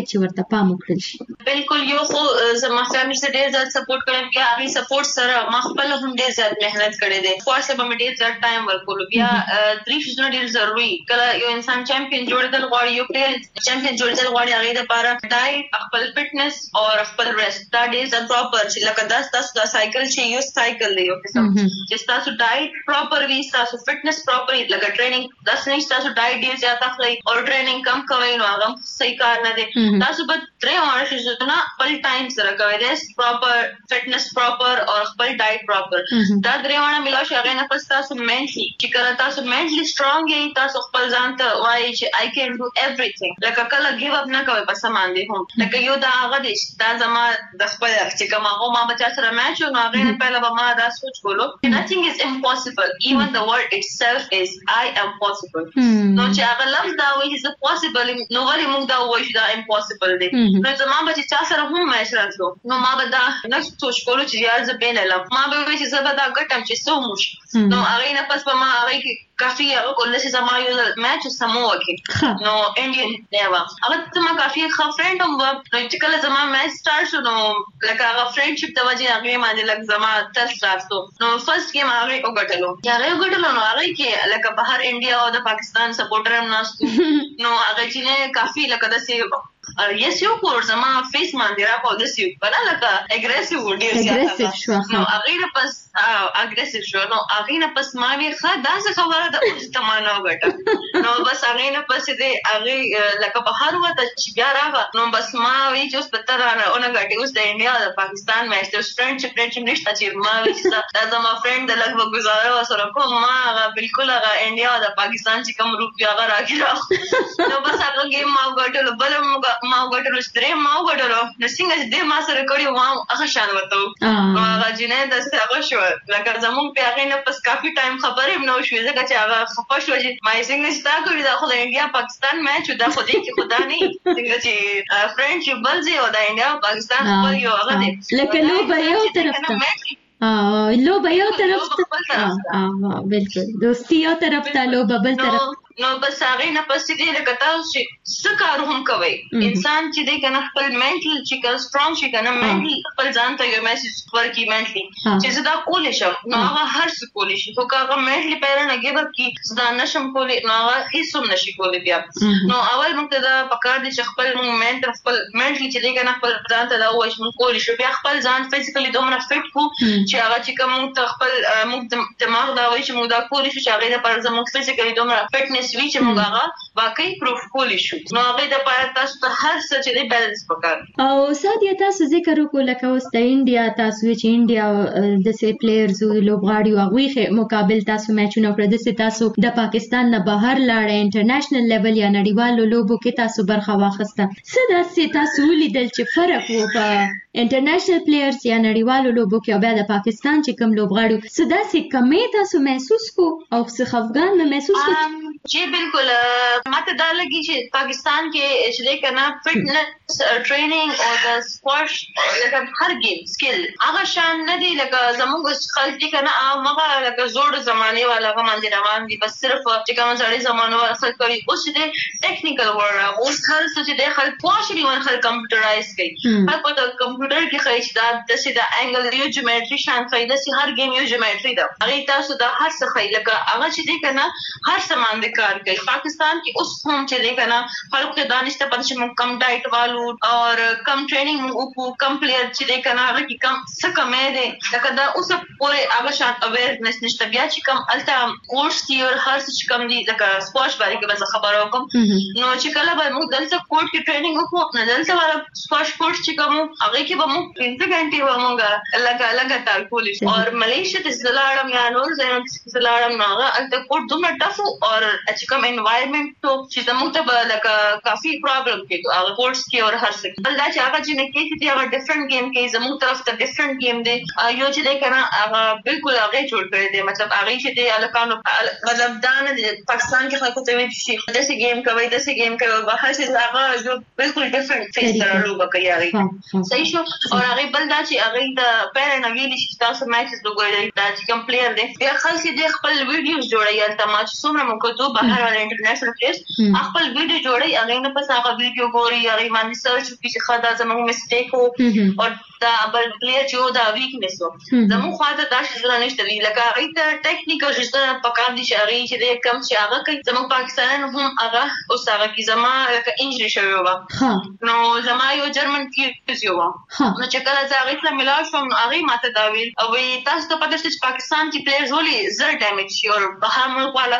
چې ورته پام وکړل شي؟ بالکل یو خو زما فیملی سره ډیر زیات سپورټ کړم کې هغه سپورټ سره ما خپل هم ډیر زیات مهنت کړې ده خو سبا مې ډیر زیات ټایم ورکول بیا درې شیزونه ډیر ضروری کله یو انسان چمپیون جوړیدل غواړي یو پلیر چمپیون جوړیدل غواړي هغه لپاره ډایټ خپل فټنس او خپل ریسټ دا ډیر زیات پراپر چې لکه تاسو دا سایکل چې یو سایکل دی یو قسم چې تاسو ډایټ پراپر وي تاسو فټنس پراپر لکه ټریننګ داس نه تاسو ډایټ ډیر زیات اخلي او ټریننګ کم کوي نو هغه صحیح کار نه دی تاسو به درې واره شیزونه خپل ټایم سره کوي ریسټ پراپر فټنس پراپر او خپل ډایټ پراپر دا درې واره ملو شي هغه نه پس تاسو منټلی چې کله تاسو منټلی سترونګ یې تاسو خپل ځان ته وایي چې I can do everything لکه کله ګیو اپ نه کوي پس باندې هم لکه یو دا هغه دي دا زما د خپل چې کوم هغه ما بچا سره میچ نو هغه نه پهله به ما دا سوچ کولو nothing is impossible even the word itself is I am possible نو چې هغه لفظ دا وایي is possible نو ولې موږ دا وایو چې دا impossible دی نو زما بچا چا سره هم میچ راتلو نو ما به دا نه سوچ کولو چې یار زه بین لم ما به وایي چې زه به دا ګټم چې سو موش نو هغه نه پس به ما هغه کافي هغه کولای شي زما یو میچ سمو کې نو انډین دیوا هغه زما کافي ښه فرند هم و چې کله زما میچ سٹارټ شو نو لکه هغه فرندشپ د وجه هغه باندې لکه زما تاسو راستو نو فرست گیم هغه وګټلو نو هغه کې لکه بهر انډیا او د پاکستان سپورټر هم ناستو نو هغه چې کافي لکه داسې yes یو کور زما فیس باندې راکو داسې بنا لکه اګریسیو ډیر نو هغه پس اګریسیو شو نو هغه نه پس ما وی ښه دا څه خبره ده چې تمانه وګټه نو بس هغه نه پس دې هغه لکه بهر وته چې بیا راغله نو بس ما وی چې اوس پتر نه اون غټي اوس د انډیا او پاکستان میچ د فرندشپ نشته چې ما وی چې دا زما فرند د لګ وګزاره سره کوم ما بالکل هغه انډیا او پاکستان چې کوم روپیا هغه راکړه نو بس هغه گیم ما وګټل بل ما وګټل ستري ما وګټل نو څنګه دې ما سره کړی ما هغه شان وته هغه جنې د هغه شو لکه زمون په هغه نه پس کافي ټایم خبرې نو شوې ځکه چې هغه خپه شو چې ما څنګه ستا کړی دا خو د انډیا پاکستان میچ دا خو دې کې خدا نه څنګه چې فرندشپ بل ځای او د انډیا او پاکستان خپل یو هغه دې لکه لو به یو طرف ته لو به یو طرف ته بالکل دوستي یو طرف ته لو به بل طرف نو بس هغه نه پس دې لکه تاسو چې څه کار هم کوي انسان چې دې کنه خپل منټل چې کله سترونګ شي کنه منټل خپل ځان ته یو میسج ورکړي منټلی چې زه دا کولای شم نو هغه هر څه کولای شي خو هغه منټلی پیره نه ګیو اپ کی زه نشم کولای نو هغه هیڅ هم نشي کولای بیا نو اول موږ ته دا پکار دي چې خپل مومنت خپل منټلی چې دې کنه خپل ځان ته دا وایي چې کولای شي بیا خپل ځان فزیکلی دومره فټ کو چې هغه چې کوم ته خپل موږ دماغ دا وایي چې موږ دا کولای شو چې هغه لپاره زموږ فزیکلی دومره فټنس وی چې موږ هغه واقعي پروف کولی شو نو هغه د پاره تاسو ته هر څه چې بیلانس وکړ او ساده تاسو ذکر وکړ لکه اوس د انډیا تاسو چې انډیا د سي پلیئرز او لوبغاړي او غوي مقابل تاسو میچونه کړل د تاسو د پاکستان نه بهر لاړه انټرنیشنل لیول یا نړیوالو لوبو کې تاسو برخه واخیسته څه د تاسو لیدل چې فرق وو په انټرنیشنل پلیئرز یا نړیوالو لوبو کې او بیا د پاکستان چې کوم لوبغاړي څه داسې کمې تاسو محسوس کو او څه خفګان محسوس کو چې بالکل ماته دا لګي چې پاکستان کې چې کنه فټنس ټریننګ او د سکواش لکه هر گیم سکل هغه شان نه دی لکه زموږ خلک کنه هغه لکه زوړ زمانه والا باندې روان دي بس صرف چې کوم ځړې زمانه والا خلک کوي اوس دې ټیکنیکل ور اوس خلک چې د خلک پوښتنه ون خلک کمپیوټرایز کوي هغه په کمپیوټر کې خایي چې دا د انګل یو جیومټري شان خایي د هر گیم یو جیومټري دا هغه تاسو د هر څه خایي لکه هغه چې دې کنه هر سامان د کار کوي پاکستان کې اوس هم چې دې کنه خلک ته دانشته پد چې کم ډایټ والو اور کم ټریننګ او کم پلیئر چې دې کنه هغه کې کم څه کمې دي لکه دا اوس پورې هغه شان اویرنس نشته بیا چې کم الته کورس کې او هر څه کم دي لکه سکواش باندې کې بس خبرو کوم نو چې کله به موږ دلته کوټ کې ټریننګ وکړو نه دلته والا سکواش کورس چې کوم هغه کې به موږ 3 غنټې و موږ لګاتار کولی اور ملیشیا د زلاړم یا نور زلاړم هغه الته کوټ دومره ټف اور چې کوم انوایرنمنت ته چې زموږ ته لکه کافي پرابلم کې هغه کورس کې او هر څه بل دا چې هغه چې نه کې چې هغه ډیفرنٹ گیم کې زموږ طرف ته ډیفرنٹ گیم دی یو چې دې کنه هغه بالکل هغه جوړ کړی دی مطلب هغه چې دې الکانو مطلب دا نه پاکستان کې خلکو ته وی شي داسې گیم کوي داسې گیم کوي بهر څه هغه جو بالکل ډیفرنٹ فیس سره لوبه کوي هغه صحیح شو او هغه بل دا چې هغه د پیرن ویلي چې تاسو میچز وګورئ دا چې کوم پلیئر دی بیا خلک دې خپل ویډیوز جوړي یا تماش څومره موږ بهر ولا انټرنیشنل پلیس خپل ویډیو جوړي هغه نه پس هغه ویډیو ګوري هغه باندې سرچ کوي چې خدا زموږ مسټیک وو او دا بل پلیئر چې دا ویکنس وو زموږ خاطر دا شي نشته دی لکه هغه ته ټیکنیکل څه پکار دي چې هغه چې کم چې هغه کوي زموږ پاکستانیان هم هغه اوس هغه کی زما انجری شوی و نو زما یو جرمن کیږي و نو چې کله زه هغه سره ملاو شوم هغه ماته دا ویل او تاسو ته پته چې پاکستان چې پلیئرز ولې زر ډیمیج شي او بهر ملک والا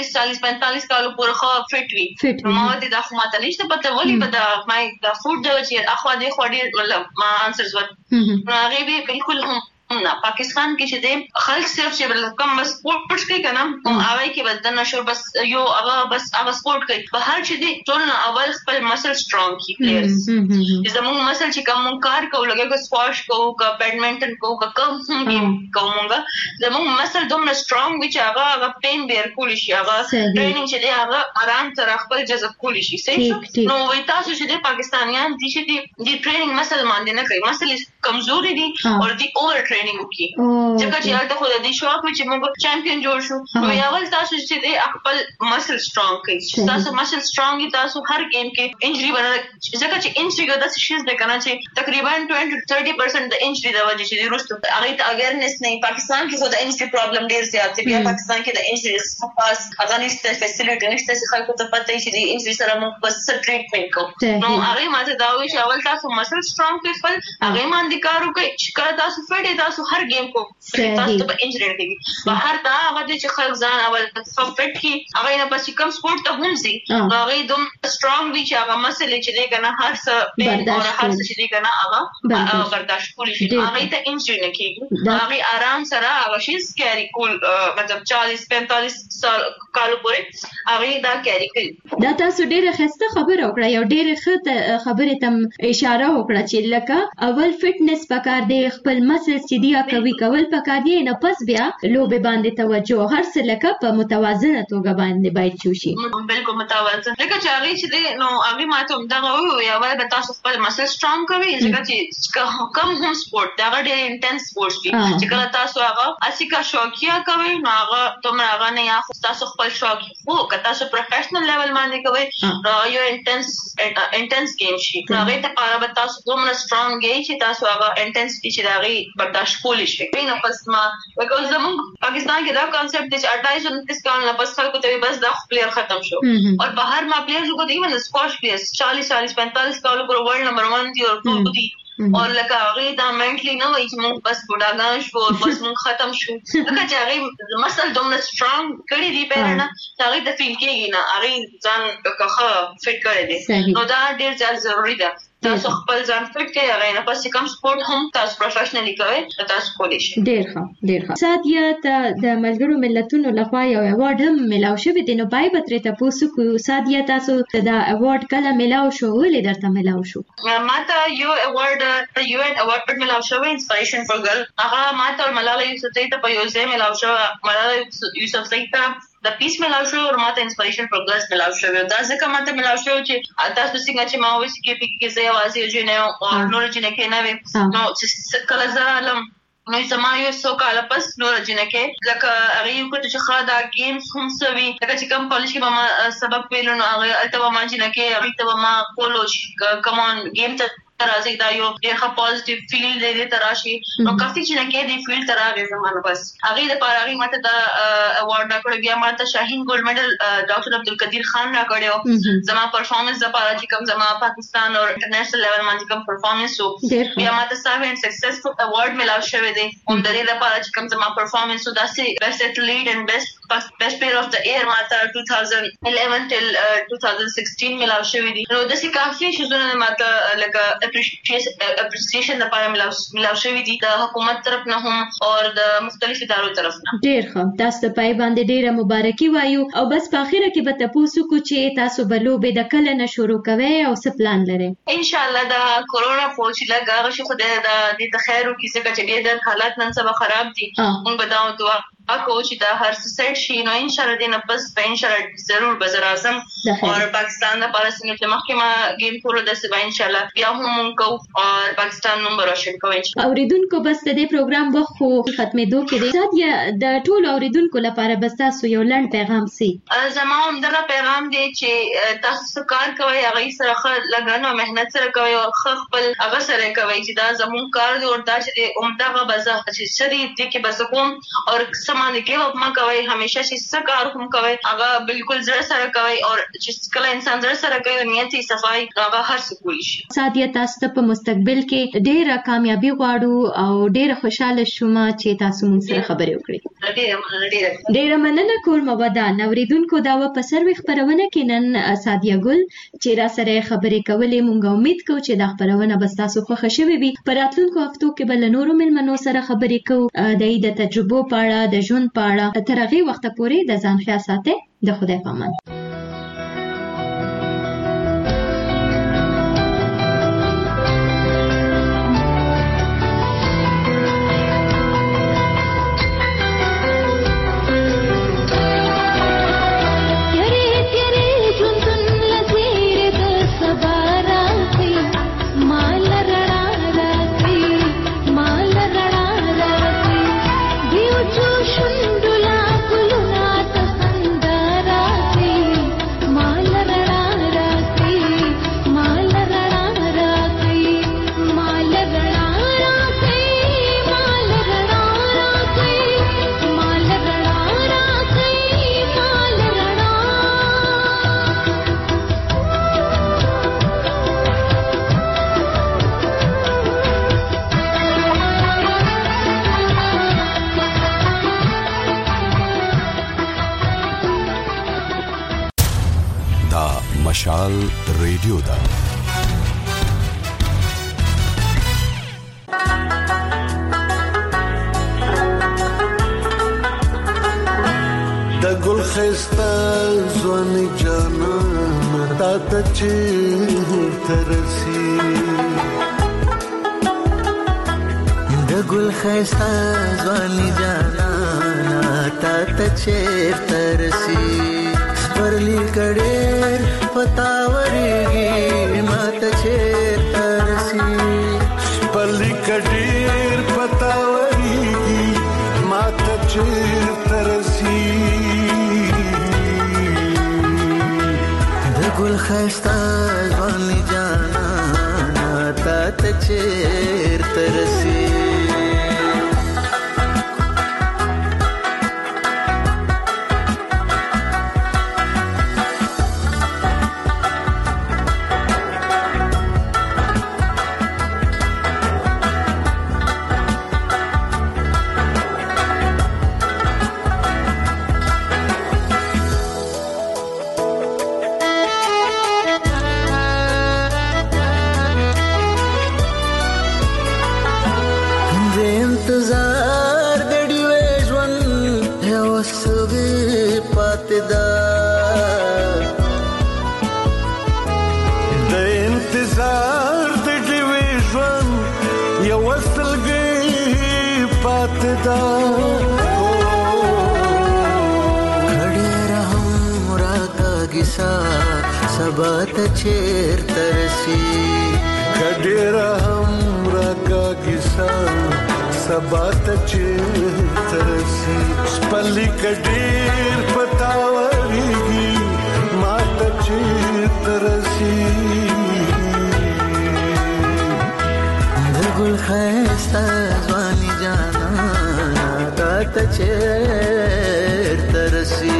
40-45 کالو پورې خو فټ وي نو ما دې دا خو ماته نشته پته ولې په دا مای دا فوډ د چې اخوا دې خو ډېر مطلب ما انسرز نو هغه به بالکل هم نه پاکستان کې چې د خلک صرف چې کم بس سپورت کوي کنه هغه کې بس د نشور بس یو هغه بس هغه سپورت کوي په هر چې دی ټول نه اول خپل مسل سترونګ کی پلیئرز چې زموږ مسل چې کوم کار کوو لګي کو سکواش کوو کا بیډمنټن کوو کا کوم گیم کومګه زموږ مسل دومره سترونګ چې هغه پین بیر کولی شي هغه ټریننګ چې دی هغه آرام سره خپل جذب کولی شي صحیح نو وای تاسو چې د پاکستانیان دي چې د ټریننګ مسل باندې نه کوي مسل کمزوري دي او دی اوور ټریننګ وکي ځکه چې هلته خو د دې شوق چې موږ چمپیون جوړ شو نو یو تاسو چې د خپل مسل سترونګ کوي تاسو مسل سترونګ تاسو هر گیم کې انجری باندې ځکه چې انجری ګدا شي د کنه چې تقریبا 20-30% د انجری د وجې چې روستو هغه ته اویرنس نه پاکستان کې خو د انجری پرابلم ډیر زیات دی پاکستان کې د انجری پاس هغه نشته فیسیلیټي نشته چې خلکو ته پته شي د انجری سره موږ بس ټریټمنټ کوو نو هغه ماته دا وایي چې اول تاسو مسل سترونګ کوي خپل هغه باندې کار وکړئ چې کله تاسو فټ تاسو هر گیم کو تاسو ته انجری کیږي بهر دا هغه چې خلک ځان اول فټ کی هغه نه پس کوم سپورت ته هم سي هغه دوم سترونګ وی چې هغه مسلې چې دی کنه هر څه پین او هر څه چې دی کنه هغه برداشت کولی شي هغه ته انجری نه کیږي هغه آرام سره هغه شي کیری کول مطلب 40-45 سال کالو پورې هغه دا کیری کوي دا تاسو ډیره خسته خبره وکړه یو ډیره ښه خبره تم اشاره وکړه چې لکه اول فټنس پکار دی خپل مسل چې دی کوي کول پکار دی نه پس بیا لوبه باندې توجه هر څه لکه په متوازنه توګه باندې باید شوشي بالکل متوازن لکه چې هغه چې دی نو هغه ماته دا وایي یا ول به تاسو خپل مسل سترونګ کوي ځکه چې کم هم سپورت دا ډېر انټنس سپورت دی چې کله تاسو هغه اسی کا شوقیا کوي نو هغه تمره هغه نه یا تاسو خپل شوق خو که تاسو پروفیشنل لیول باندې کوي یو انټنس گیم شي هغه ته پاره به تاسو دومره سترونګ گی چې تاسو هغه انټنس چې دا برداشت کولی شي نو پس ما وکول زموږ پاکستان کې دا کانسپټ دی چې 28-29 کال نه پس خلکو ته بس دا پلیئر ختم شو او بهر ما پلیئر کو دی ونه سکواش پلیئرز 40-45 کال پر ورلد نمبر 1 دی او ټول دی او لکه هغه دا منټلی نه وایي چې موږ بس بوډاګان شو او بس موږ ختم شو لکه چې هغه مسل دومره سترونګ کړی دی پیرنه هغه د فیل کېږي نه هغه ځان کخه فټ کړی دی نو دا ډیر ځل ضروری ده تاسو خپل ځان فټ کړئ هغه نه پس کوم سپورت هم تاسو پروفیشنلی کوئ تاسو کولی شئ ډیر ښه ساتیا ته د ملګرو ملتونو لخوا یو ایوارډ هم ملاو شوی دی نو پای پترې تاسو کو ساتیا تاسو ته دا ایوارډ کله ملاو شو ولې درته ملاو شو ماته یو ایوارډ یو ان ایوارډ ملاو شو انسپایریشن فور ګرل هغه ماته ملاله یوسفزۍ ته په یو ځای ملاو شو ملاله یوسفزۍ ته د پیس ملاو شو او ماته انسپایریشن فور ګرلز ملاو شو دا ځکه ماته ملاو شو چې تاسو څنګه چې ما وایي چې کې زه یوازې یو نه او نور چې نه کې نه وي نو چې کله زه نو زما یو څو کال پس نور جنکه لکه هغه یو کوته چې خا دا گیمز هم سوي لکه چې کوم کالج کې ما سبق ویلو نو هغه البته ما جنکه هغه ته ما کولوج کمان گیم ته راځي دا یو ډېر پوزټیو فیل دی تراشي نو کافي چې نه کې دی فیل تراغه زمانه بس هغه د پاره هغه ماته دا ایوارډ راکړی بیا ماته شاهین ګولډ میډل ډاکټر عبدالقدیر خان راکړیو زما پرفارمنس د پاره چې کوم زما پاکستان او انټرنیشنل لیول باندې کوم پرفارمنس وو بیا ماته 7 سکسسفل ایوارډ ملاو شوی دی هم د دې لپاره چې کوم زما پرفارمنس وو داسې بیسټ ایتھلیټ اند بیسٹ پلیئر اف د ایئر ماته 2011 till 2016 ملاو شوی دی نو داسې کافي شزونه ماته لکه اپریشیشن لپاره ملاو شوی دي د حکومت طرف نه هم او د مختلفو ادارو طرف نه ډیر ښه تاسو ته پای باندې ډیره مبارکي وایو او بس په اخره کې به تاسو کو چې تاسو بلوبې د کله نه شروع کوي او څه پلان لرئ ان شاء الله دا کورونا پوښ لګا غوښه خدای د خیر او کیسه چې ډېر حالات نن سبا خراب دي موږ به دا دعا اكو چې دا هر څه سیټ شي نو ان شاء الله دې نه پس په ان شاء الله ضرور بازار اعظم او پاکستان د پارسنګ ته مخکې گیم کولو د سبا ان شاء الله بیا هم کو او پاکستان نمبر روشن کوي. اوریدونکو بس د دې پروګرام وخت خو ختمېدو کې دی. ساتیا د ټول اوریدونکو لپاره بس تاسو یو لنډ پیغام سي. زما هم دغه پیغام دی چې تاسو کار کوئ هغه سره لګن او مهنت سره کوئ او خپل هغه سره کوئ چې دا زموږ کار دی او دا چې عمدغه بزه چې شریف دي کې بس کوم او سامان کې ما کوي همیشه چې څه کار کوم کوي هغه بالکل زړه سره کوي او چې کله انسان زړه سره کوي نیت یې صفای هغه هر څه کوي شي. ساتیا تاسو ته په مستقبل کې ډېره کامیابی غواړو او ډېره خوشاله شوم چې تاسو موږ سره خبرې وکړې. ډېره مننه کوم ودان اوریدونکو دا په سروي خبرونه کې نن سادیا ګل چې را سره خبرې کولې. مونږ امید کوو چې دا خبرونه به تاسو خوښ شي وي. په راتلونکو هفتو کې بل نورو ملمنو سره خبرې کوو د دې تجربو په اړه د ژوند په اړه. تر هغه وخت پورې د ځان خیال ساتئ. د خدای په امان. مشال ریډیو دا د ګل خستا ځواني جانان تا ته چې ترسي د ګل خستا ځواني جانان تا ته چې ترسي پرلی کډیر پتاوريږي ماته چې ترسي پرلی کډیر پتاوريږي ماته چې ترسي د ګل خستا ځواني جانا ته چې ترسي سبات چیر ترسی کډیرا هم راکا کیسا سبات چیر ترسی سپلی کډیر پتاوريږي مات چیر ترسی د ګل خستا ځواني جانا تا چیر ترسی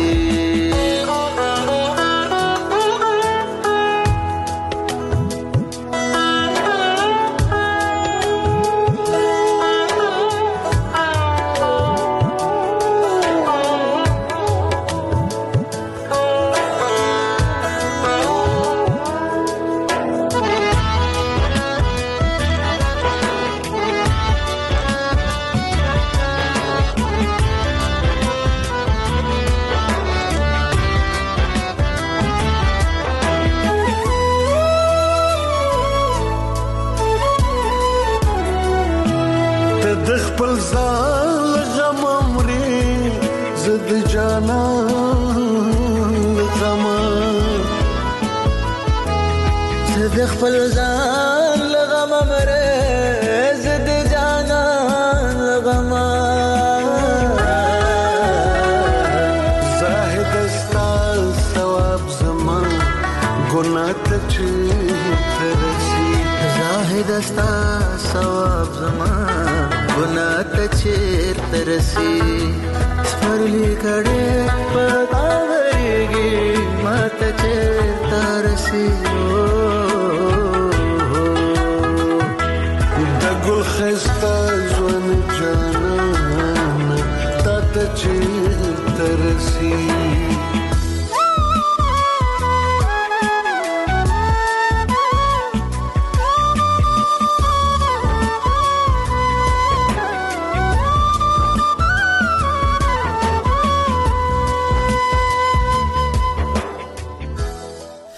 خپل ځان غم مري زد جانان غما زد خپل ځان لغم مره زد جانان غما زاهد استا ثواب زما ګناه ته ترسي زاهد استا ثواب زما ګناه ته ترسي سپرلی کړه پتا ورګي ماته ترسي د ګل خسته ځوان جانان ته ترسي